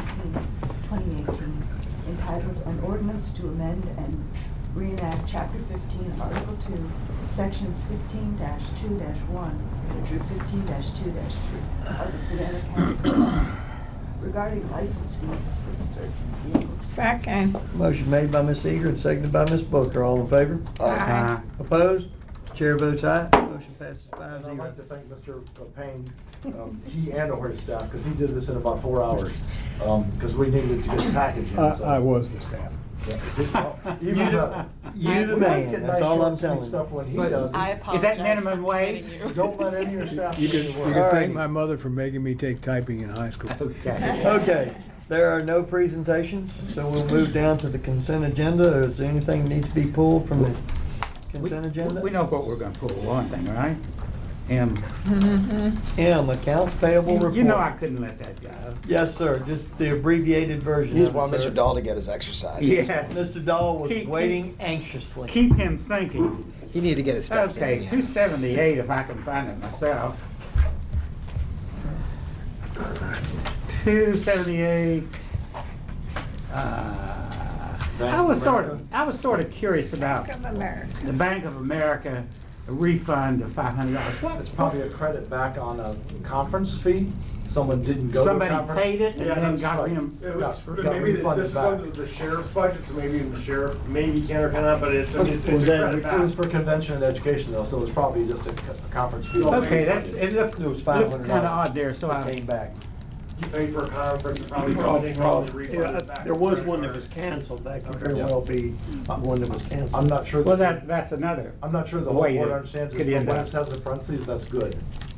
2018, entitled An Ordinance to Amend and Reenact Chapter 15, Article 2, Sections 15-2-1 through 15-2-3 of the Fluvanna County Code regarding license fees for certain vehicles. Second. Motion made by Ms. Eager and seconded by Ms. Booker. All in favor? Aye. Opposed? Chair votes aye. Motion passes And I'd 5-0. like to thank Mr. Payne, he and or his staff, because he did this in about 4 hours, because we needed to get the package in. so. I was the staff. Yeah, even better. You the We always man, get that's nice, all short, I'm sweet telling stuff you. when he does it. I Is apologize that minimum for wage? forgetting you. Don't let any of your staff You do can, your you work. can All thank right. my mother for making me take typing in high school. Okay. Okay, there are no presentations, so we'll move down to the consent agenda. Is there anything that needs to be pulled from the consent agenda? We know what we're gonna pull, one thing, right? M. M, accounts payable report. You know I couldn't let that go. Yes, sir, just the abbreviated version He just of it, wanted sir. Mr. Dahl to get his exercise. Yes. Mr. Dahl was Keep- waiting anxiously. Keep him thinking. He needed to get his steps Okay, in. yeah. 278 if I can find it myself. 278. I was sort of curious about Bank of America. the Bank of America refund of $500. It's probably a credit back on a conference fee. Someone didn't go to a Somebody conference. paid it and Yeah, then that's got right. him. Maybe refunded this is back. under the sheriff's budget, so maybe the sheriff maybe can or cannot, but it's a It was credit back. for convention and education though, so it was probably just a conference fee. Okay, it looked It was kind of $500. odd there, so It I came back. you pay for a conference, and probably something wrong, they refund it back. There was one that was canceled, that could very well be one that was canceled. I'm not sure. Well, that's another. I'm not sure the whole way board it understands could it, end but when up. it says in parentheses, that's good.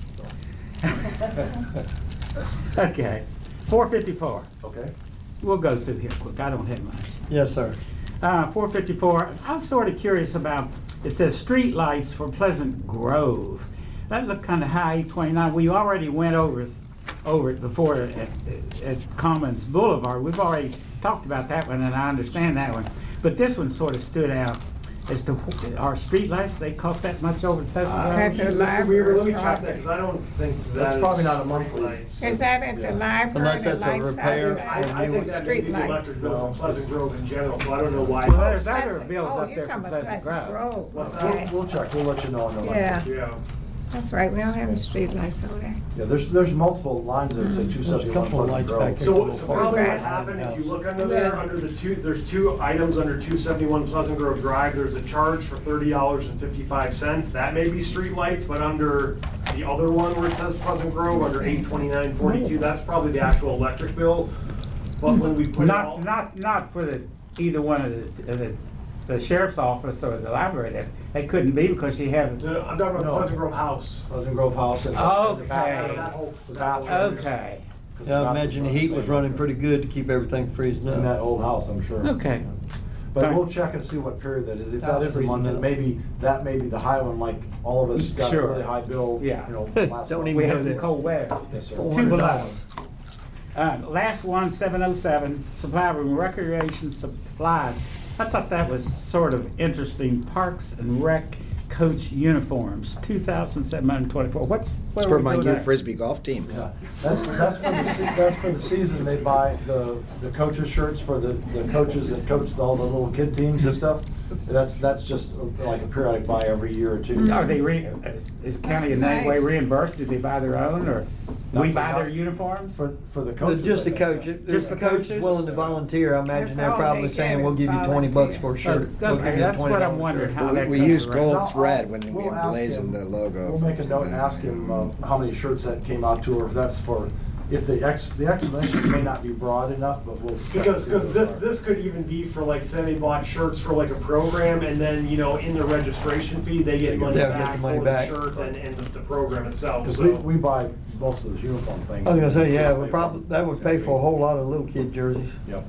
Okay, 454. Okay? We'll go through here quick. I don't have much. Yes, sir. 454. I'm sort of curious about. It says street lights for Pleasant Grove. That looked kind of high. 29. We already went over it before at Commons Boulevard. We've already talked about that one, and I understand that one. But this one sort of stood out as to our street lights. They cost that much over at Pleasant Grove. At the Mr. Weaver, let me check library. that, because I don't think that That's is probably not a monthly. streetlights. Is that at the library, Unless the that's a lights repair. outside? I think that may be Street the lights. electric bill for Pleasant Grove in general, so I don't know why. Well, there's other Pleasant- bills oh, up you're there for talking about Pleasant Pleasant Grove. Grove. What's that? Okay. We'll check, we'll let you know on the electric. Yeah, Yeah. that's right, we don't have any street lights over there. Yeah, there's multiple lines that say There's a 271 couple of lights back Pleasant Grove. here. So probably what Right. happened, if you look under there, Yeah. under there's two items under 271 Pleasant Grove Drive, there's a charge for $30.55. That may be street lights, but under the other one where it says Pleasant Grove, under 829.42, that's probably the actual electric bill. But when we put it all. Not for either one of the sheriff's office or the library. That couldn't be because you have. I'm talking about No. Pleasant Grove House. Pleasant Grove House and Okay. the bathroom. That whole- The bathroom. Okay. Yeah, I imagine the heat was running pretty good to keep everything freezing In that up. old house, I'm sure. Okay. But we'll check and see what period that is. If that is the Freezing month, then up. maybe, that may be the high one, like all of us got a Sure. really high bill, you Yeah. know, last Don't month. even We know had some this. cold weather. Yes, sir. Two below. Last one, 707, supply room, recreation supplies. I thought that was sort of interesting. Parks and Rec coach uniforms, 2,724. Where It's are for we my doing new that? frisbee golf team. Yeah, that's for the season. They buy the coaches' shirts for the coaches that coach all the little kid teams and stuff. That's just like a periodic buy every year or two. Are they is county in any way reimbursed? Do they buy their own, or we buy their uniforms? For the coaches. Just the I think. coach, if Just the the coach is coaches? willing to volunteer, I imagine That's they're all probably they saying, get we'll is give you $20 volunteer. for a shirt. We'll give Okay, you that's what $20 I'm wondering how shirt. that We comes use around. gold I'll- thread when we we'll ask emblazon him. the logo. We'll make a note and ask him how many shirts that came out to, or if that's for, if the explanation may not be broad enough, but we'll check. Because and see what those are. this could even be for, like, say they bought shirts for like a program, and then, you know, in the registration fee, they get money They'll get back the money for back. the shirt and the program itself, Because so. we buy most of those uniform things. I was gonna say, yeah, we probably, that would pay for a whole lot of little kid jerseys. Yep.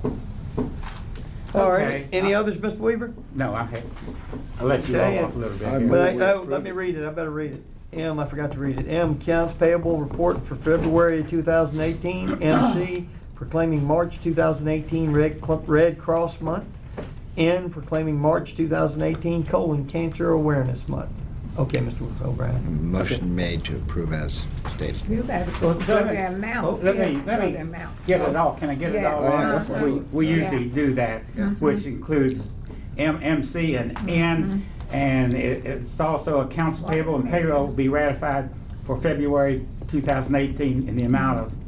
All right, Okay. any others, Mr. Weaver? No, I'll let you Okay. roll off a little bit. I here. But let me read it, I better read it. I forgot to read it. Accounts payable report for February 2018. MC, proclaiming March 2018 Red Cross Month. N, proclaiming March 2018 Colon Cancer Awareness Month. Okay, Mr. O'Brien. Motion made to approve as stated. You better go through let me- the amount. Let Yes, me through the amount. get it all. Can I get it Yeah. all? Oh, yeah, on? go for it. We usually Yeah. do that, which includes MC and N, and it's also accounts payable and payroll will be ratified for February 2018 in the amount of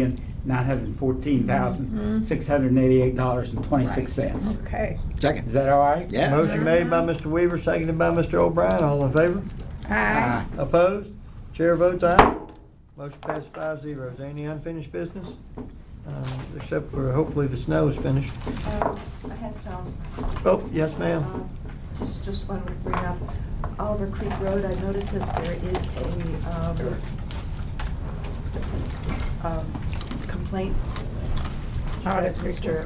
$1,914,688.26. Okay. Second. Is that all right? Yeah. Motion made by Mr. Weaver, seconded by Mr. O'Brien. All in favor? Aye. Opposed? Chair votes aye. Motion passes 5-0. Is there any unfinished business? Except for hopefully the snow is finished. I had some. Oh, yes, ma'am. Just wanted to bring up Oliver Creek Road. I noticed that there is a complaint. Oliver that Creek Mr.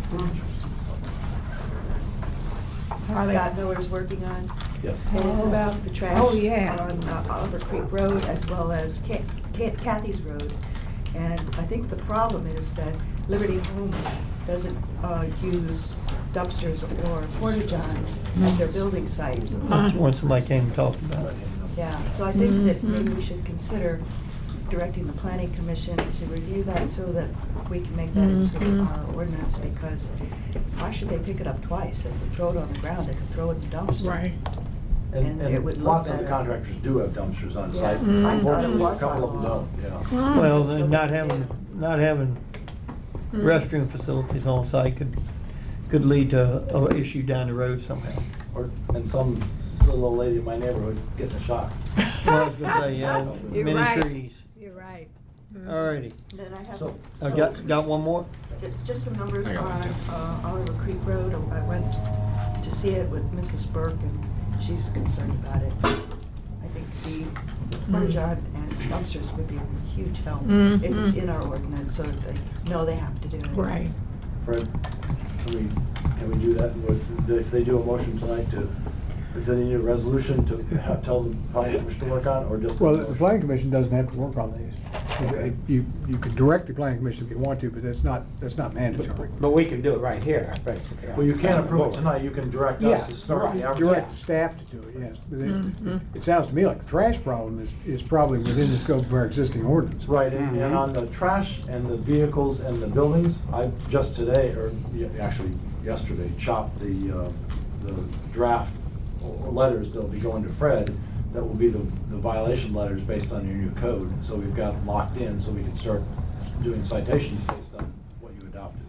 Scott Miller's working on. Yes. And it's about the trash Oh, yeah. on Oliver Creek Road as well as Kathy's Road. And I think the problem is that Liberty Homes doesn't use dumpsters or porta-johns at their building sites. When somebody came and talked about it. Yeah, so I think that maybe we should consider directing the planning commission to review that so that we can make that into our ordinance, because why should they pick it up twice? If they throw it on the ground, they could throw it in the dumpster. Right. And it would And look lots of the better. contractors do have dumpsters on Yeah. site. I thought it Unfortunately, a was couple of them on don't, yeah. Well, So then they not having restroom facilities on site could lead to an issue down the road somehow. And some little old lady in my neighborhood getting a shot. Well, I was gonna say, yeah, You're many right. trees. You're right. All righty. Then I have. So- I got one more? It's just some numbers I got one, on Oliver Creek Road. I went to see it with Mrs. Burke, and she's concerned about it. I think the porta-john and dumpsters would be a huge help if it's in our ordinance, so that they know they have to do it. Right. Fred, can we do that with, if they do a motion tonight do they need a resolution to tell the planning commission to work on, or just? Well, the planning commission doesn't have to work on these. You can direct the planning commission if you want to, but that's not mandatory. But we can do it right here, basically. Well, you can't approve it tonight, you can direct us to start the Direct advertising. the staff to do it, yes. But it sounds to me like the trash problem is probably within the scope of our existing ordinance. Right, and on the trash and the vehicles and the buildings, I just today, or actually yesterday, chopped the draft letters that'll be going to Fred, that will be the violation letters based on your new code. So we've got them locked in, so we can start doing citations based on what you adopted.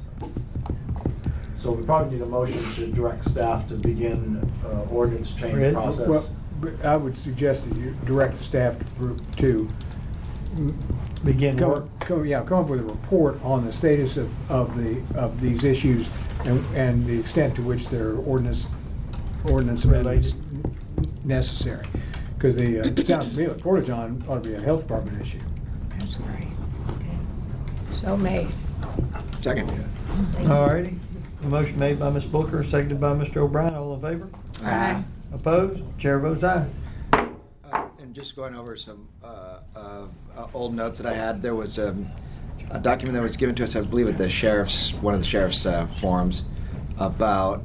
So we probably need a motion to direct staff to begin ordinance change Fred? process. Well, but I would suggest that you direct the staff to Begin work. come up with a report on the status of these issues and the extent to which there are ordinance amendments necessary. Because it sounds to me like porta-john ought to be a health department issue. That's great. So made. Second. All righty. A motion made by Ms. Booker, seconded by Mr. O'Brien. All in favor? Aye. Opposed? Chair votes aye. And just going over some old notes that I had, there was a document that was given to us, I believe, at one of the sheriff's forums about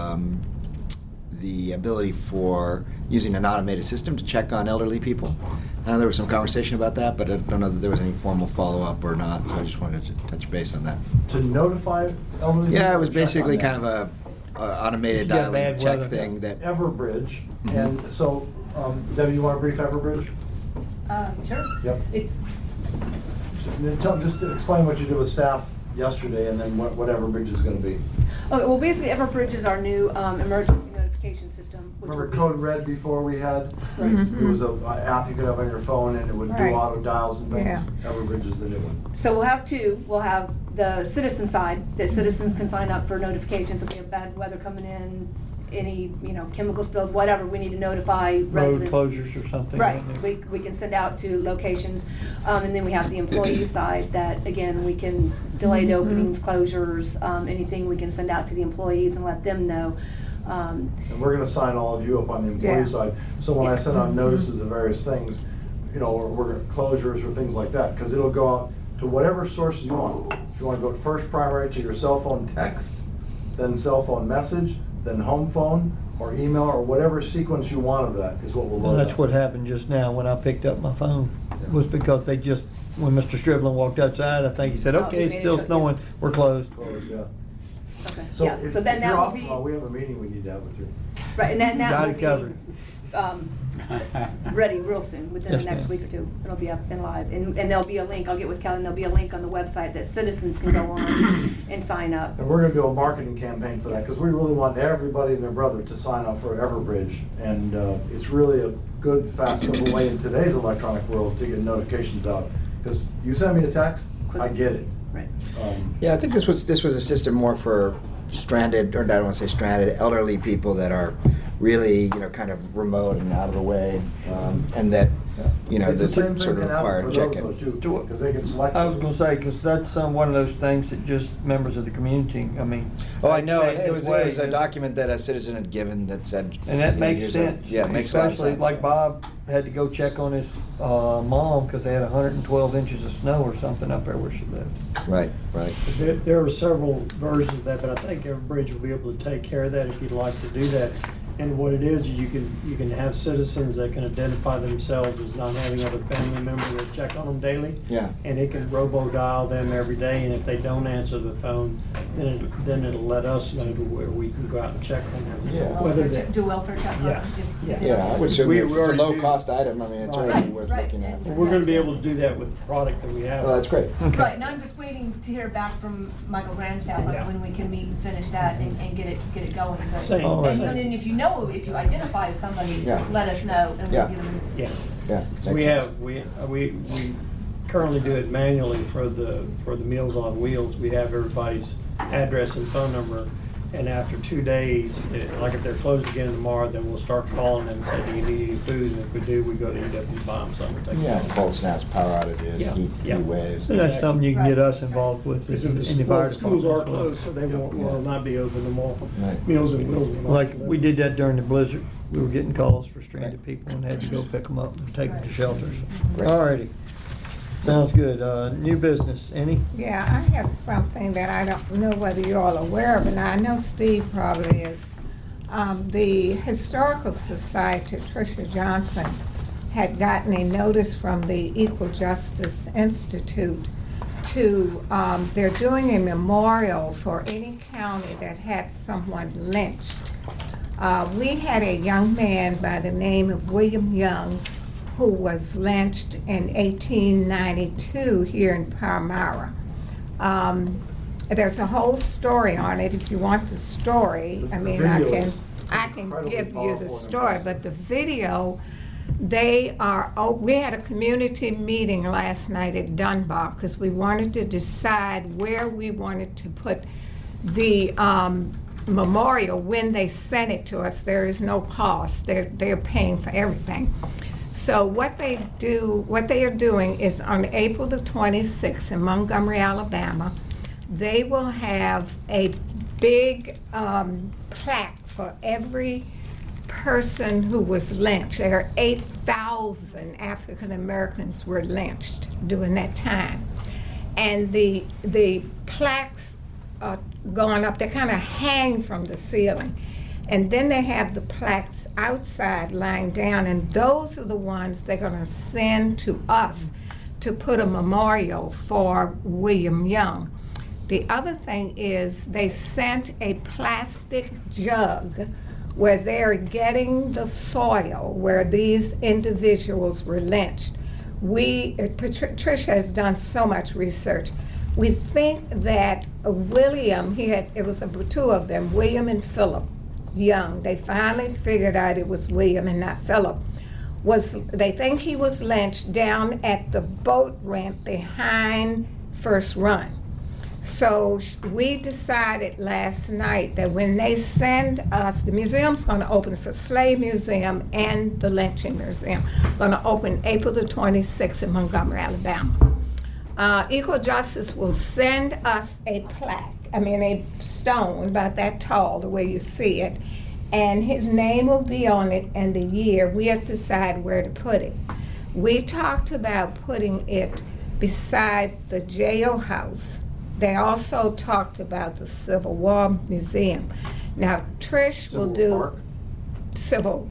the ability for using an automated system to check on elderly people. There was some conversation about that, but I don't know that there was any formal follow-up or not, so I just wanted to touch base on that. To notify elderly people? Yeah, it was or check on basically that? kind of a automated You got dialing bad check weather. thing that. Everbridge, Mhm. and so, Debbie, you want to brief Everbridge? Sure. Yep. It's, Just to explain what you did with staff yesterday, and then what Everbridge is going to be. Oh, well, basically, Everbridge is our new emergency notification system. Which Remember will be- Code Red before we had? Right. It was a app you could have on your phone, and it would do Right. auto dials and things. Yeah. Everbridge is the new one. So we'll have two. We'll have the citizen side, that citizens can sign up for notifications if we have bad weather coming in, any, chemical spills, whatever, we need to notify Road residents. closures or something. Right, we can send out to locations, and then we have the employee side that, again, we can delayed openings, closures, anything we can send out to the employees and let them know. And we're going to sign all of you up on the Yeah. employee side. So when I send out notices of various things, or we're closures or things like that, because it'll go out to whatever source you want. If you want to go first primary to your cell phone text, then cell phone message, then home phone, or email, or whatever sequence you want of that is what we'll Well, load that's up. what happened just now when I picked up my phone, was because when Mr. Striblin walked outside, I think he said, Oh, okay, he it's made still it, snowing, we're closed. Closed, yeah. Okay, So yeah, if so then if that you're will off be, tomorrow, we have a meeting we need to have with you. right, and that Got will it be, covered. ready real soon, within Yes, the next ma'am. week or two. It'll be up and live, and there'll be a link, I'll get with Kelly, and there'll be a link on the website that citizens can go on and sign up. And we're going to do a marketing campaign for that, because we really want everybody and their brother to sign up for Everbridge. And it's really a good, fast, simple way in today's electronic world to get notifications out. Because you send me a text, I get it. Right. Yeah, I think this was a system more for stranded, or I don't want to say stranded, elderly people that are really, kind of remote and out of the way, and that, It's the same that sort thing of can happen require for those check-in. though too, because they can select. I was gonna say, because that's one of those things that just members of the community, Oh, I know, say it was way, a just- document that a citizen had given that said. And that makes here's sense. Yeah, it makes a lot of Especially sense. like Bob had to go check on his mom because they had 112 inches of snow or something up there where she lived. Right. There are several versions of that, but I think Everbridge will be able to take care of that if you'd like to do that. And what it is, you can have citizens that can identify themselves as not having other family members that check on them daily. Yeah. And it can robo-dial them every day, and if they don't answer the phone, then it'll let us know to where we can go out and check on them. Yeah. Whether they, Do welfare check. Yeah. Yeah, I would assume We- if we it's a already do- low-cost item, I mean, it's Right. already worth Right, looking at. and- we're gonna be able to do that with the product that we have. Oh, that's great. Right, and I'm just waiting to hear back from Michael Grandstaff on Yeah. when we can meet and finish that and get it going. But- Same. And if you identify somebody, Yeah. let us know and Yeah. we'll give them Yeah. assistance. Yeah. So makes we sense. have, we currently do it manually for the Meals on Wheels. We have everybody's address and phone number, and after 2 days, like if they're closed again tomorrow, then we'll start calling them and say, do you need any food? And if we do, we go to EW and buy them something. Yeah, cold snaps, power outages, Yeah. heat waves. So that's something you can get us involved with Because in if the fire the schools are department as well. closed, so they will not be open tomorrow. Right. Meals and Wheels. will not Like, be we open. did that during the blizzard. We were getting calls for stranded people and had to go pick them up and take them to shelters. All righty. Sounds good. New business, any? Yeah, I have something that I don't know whether you're all aware of, and I know Steve probably is. The Historical Society, Tricia Johnson, had gotten a notice from the Equal Justice Institute to, they're doing a memorial for any county that had someone lynched. We had a young man by the name of William Young who was lynched in 1892 here in Palmyra. There's a whole story on it. If you want the story, I mean, I can give you the story, but the video, we had a community meeting last night at Dunbar because we wanted to decide where we wanted to put the memorial when they sent it to us. There is no cost. They're paying for everything. So what they are doing is on April the 26th in Montgomery, Alabama, they will have a big plaque for every person who was lynched. There are 8,000 African Americans were lynched during that time. And the plaques are going up, they kind of hang from the ceiling. And then they have the plaques outside lying down, and those are the ones they're going to send to us to put a memorial for William Young. The other thing is they sent a plastic jug where they're getting the soil where these individuals were lynched. Patricia has done so much research. We think that William, it was two of them, William and Philip Young. They finally figured out it was William and not Philip. They think he was lynched down at the boat ramp behind First Run. So we decided last night that when they send us, the museum's going to open, it's a slave museum and the lynching museum, going to open April the 26th in Montgomery, Alabama. Equal Justice will send us a plaque, a stone about that tall, the way you see it, and his name will be on it and the year. We have to decide where to put it. We talked about putting it beside the jailhouse. They also talked about the Civil War Museum. Now, Trish will do Civil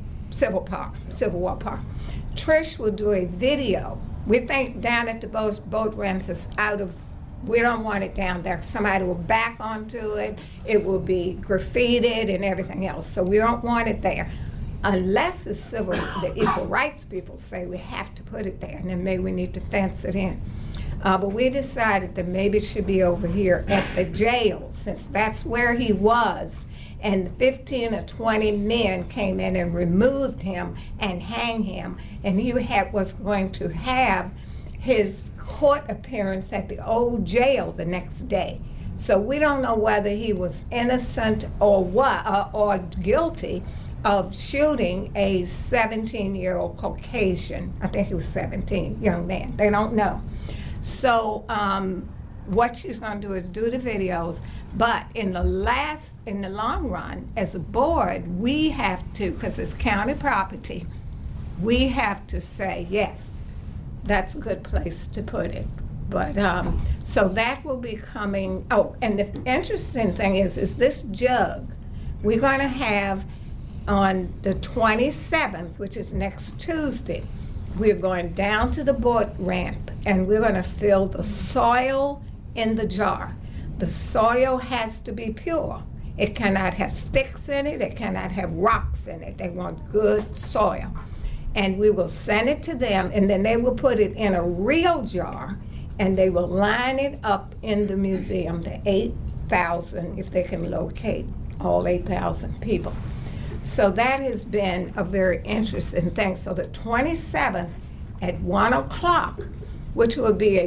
War Park. Trish will do a video. We think down at the boat ramps is we don't want it down there. Somebody will back onto it. It will be graffitied and everything else. So we don't want it there. Unless the equal rights people say we have to put it there, and then maybe we need to fence it in. But we decided that maybe it should be over here at the jail, since that's where he was. And 15 or 20 men came in and removed him and hanged him. And he was going to have his court appearance at the old jail the next day. So we don't know whether he was innocent or what, or guilty of shooting a 17-year-old Caucasian, I think he was 17, young man. They don't know. So what she's going to do is do the videos, but in the long run, as a board, we have to, because it's county property, we have to say, yes, that's a good place to put it. But so that will be coming. Oh, and the interesting thing is this jug we're going to have on the 27th, which is next Tuesday. We're going down to the boat ramp, and we're going to fill the soil in the jar. The soil has to be pure. It cannot have sticks in it. It cannot have rocks in it. They want good soil. And we will send it to them, and then they will put it in a real jar, and they will line it up in the museum, the 8,000, if they can locate all 8,000 people. So that has been a very interesting thing. So the 27th at 1 o'clock, which will be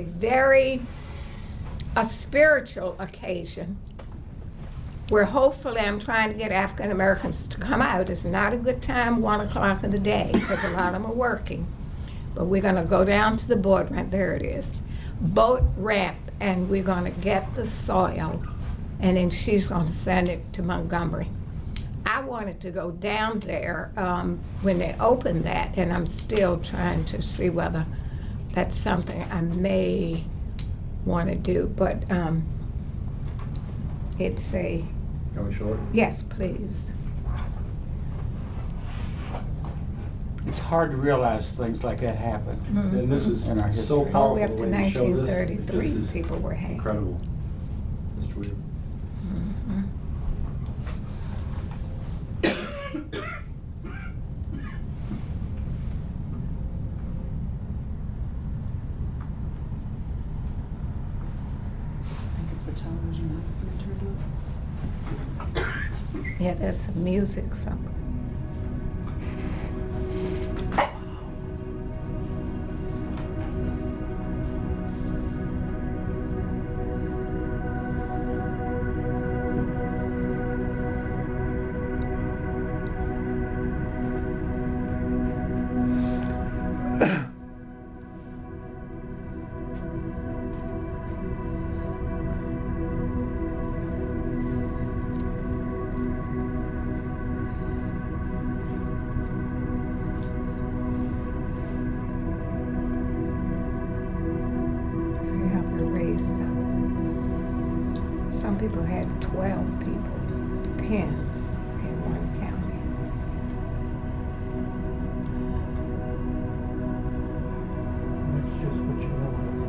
a spiritual occasion, where hopefully I'm trying to get African Americans to come out. It's not a good time, 1 o'clock in the day, because a lot of them are working. But we're going to go down to the boat ramp, there it is, boat ramp, and we're going to get the soil, and then she's going to send it to Montgomery. I wanted to go down there when they opened that, and I'm still trying to see whether that's something I may want to do, but it's a... Can we show it? Yes, please. It's hard to realize things like that happen. And this is in our history. so All the powerful way up to the way you show this. 1933, This is people were hanged. incredible. Mr. Weaver. It's the television that's turned off. Yeah, that's some music somewhere. Some people had 12 people, depends in one county. That's just what you know of.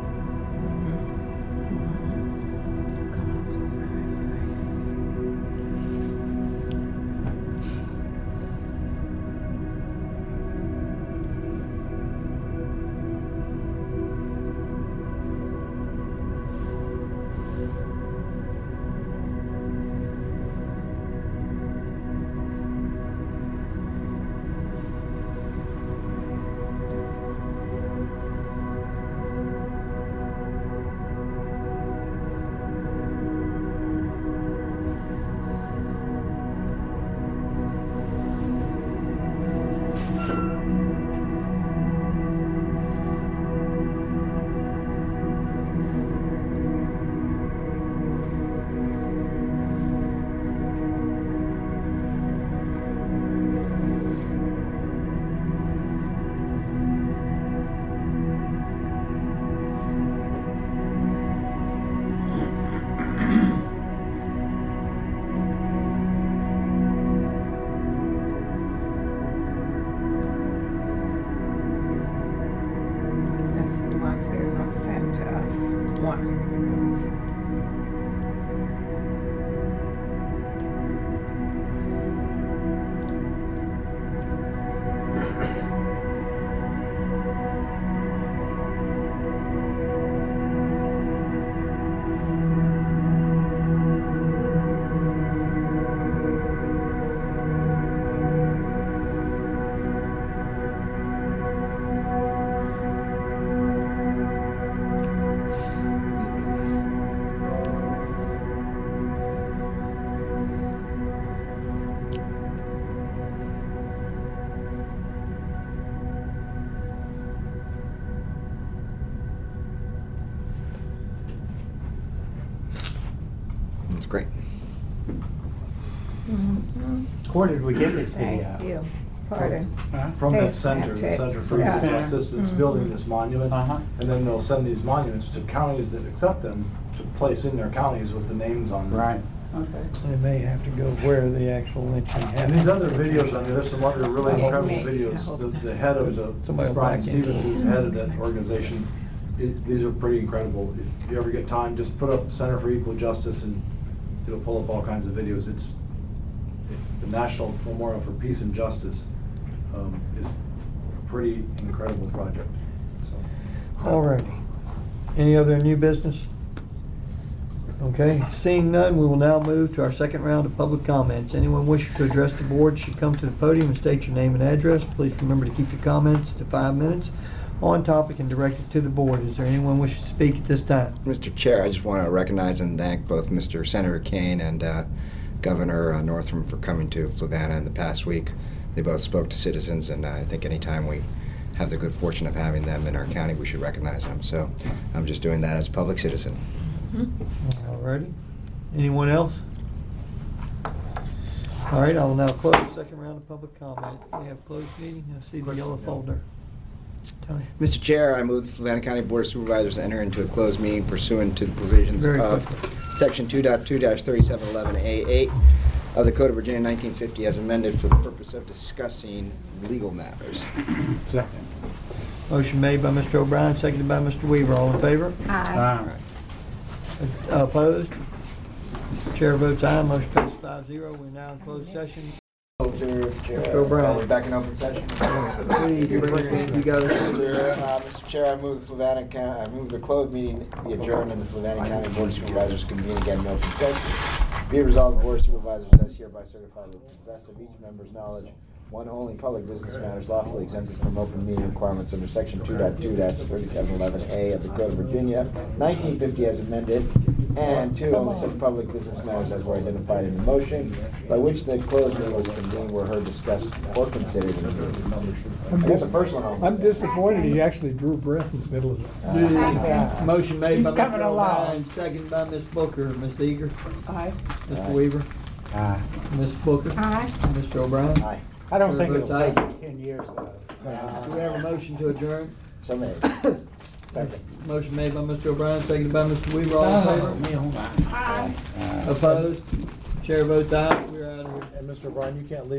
Sent to us one. That's great. Where did we get this video? Thank you. Pardon. From They that center, sent the it. Center for Yeah. Youth Justice that's building this monument. And then they'll send these monuments to counties that accept them to place in their counties with the names on them. Right. Okay. They may have to go where the actual lynching And happened. these other videos, I mean, there's some other really Okay. incredible I videos. hope The head of the, Somebody will Brian back into Stevens, it. who's head of that organization, these are pretty incredible. If you ever get time, just put up Center for Equal Justice and it'll pull up all kinds of videos. It's the National Memorial for Peace and Justice is a pretty incredible project. So, All righty. Any other new business? Okay, seeing none, we will now move to our second round of public comments. Anyone wishing to address the board should come to the podium and state your name and address. Please remember to keep your comments to 5 minutes. on topic and directed to the board. Is there anyone wishing to speak at this time? Mr. Chair, I just want to recognize and thank both Mr. Senator Kane and Governor Northam for coming to Fluvanna in the past week. They both spoke to citizens, and I think anytime we have the good fortune of having them in our county, we should recognize them. So I'm just doing that as a public citizen. All righty. Anyone else? All right, I will now close the second round of public comment. We have closed meeting. I see the yellow folder. Tony. Mr. Chair, I move the Fluvanna County Board of Supervisors enter into a closed meeting pursuant to the provisions Very of quickly. Section 2.2-3711A8 of the Code of Virginia 1950 as amended for the purpose of discussing legal matters. Second. Motion made by Mr. O'Brien, seconded by Mr. Weaver. All in favor? Aye. Opposed? Chair votes aye. Motion passes 5-0. We're now in closed session. Mr. O'Brien. We're back in open session. Please, you got it. Mr. Chair, I move the Fluvanna County, I move the closed meeting be adjourned and the Fluvanna County Board of Supervisors convene again in open session. Be it resolved, the Board of Supervisors does hereby certify that to the best of each member's knowledge, one only public business matters lawfully exempted from open meeting requirements under Section 2.2-3711A of the Code of Virginia 1950 as amended, and two, only such public business matters as were identified in the motion by which the closed meeting was convened were heard, discussed, or considered in the meeting. I got the first one on. I'm disappointed he actually drew breath in the middle of it. Motion made by He's coming Mr. along. O'Brien, seconded by Ms. Booker. Ms. Eager? Aye. Mr. Weaver? Aye. Ms. Booker? Aye. Mr. O'Brien? Aye. I don't Chair think it'll votes aye. take 10 years though. Do we have a motion to adjourn? So made. Second. Motion made by Mr. O'Brien, seconded by Mr. Weaver. All in favor? Opposed? Chair votes aye. We're out of here. And Mr. O'Brien, you can't leave.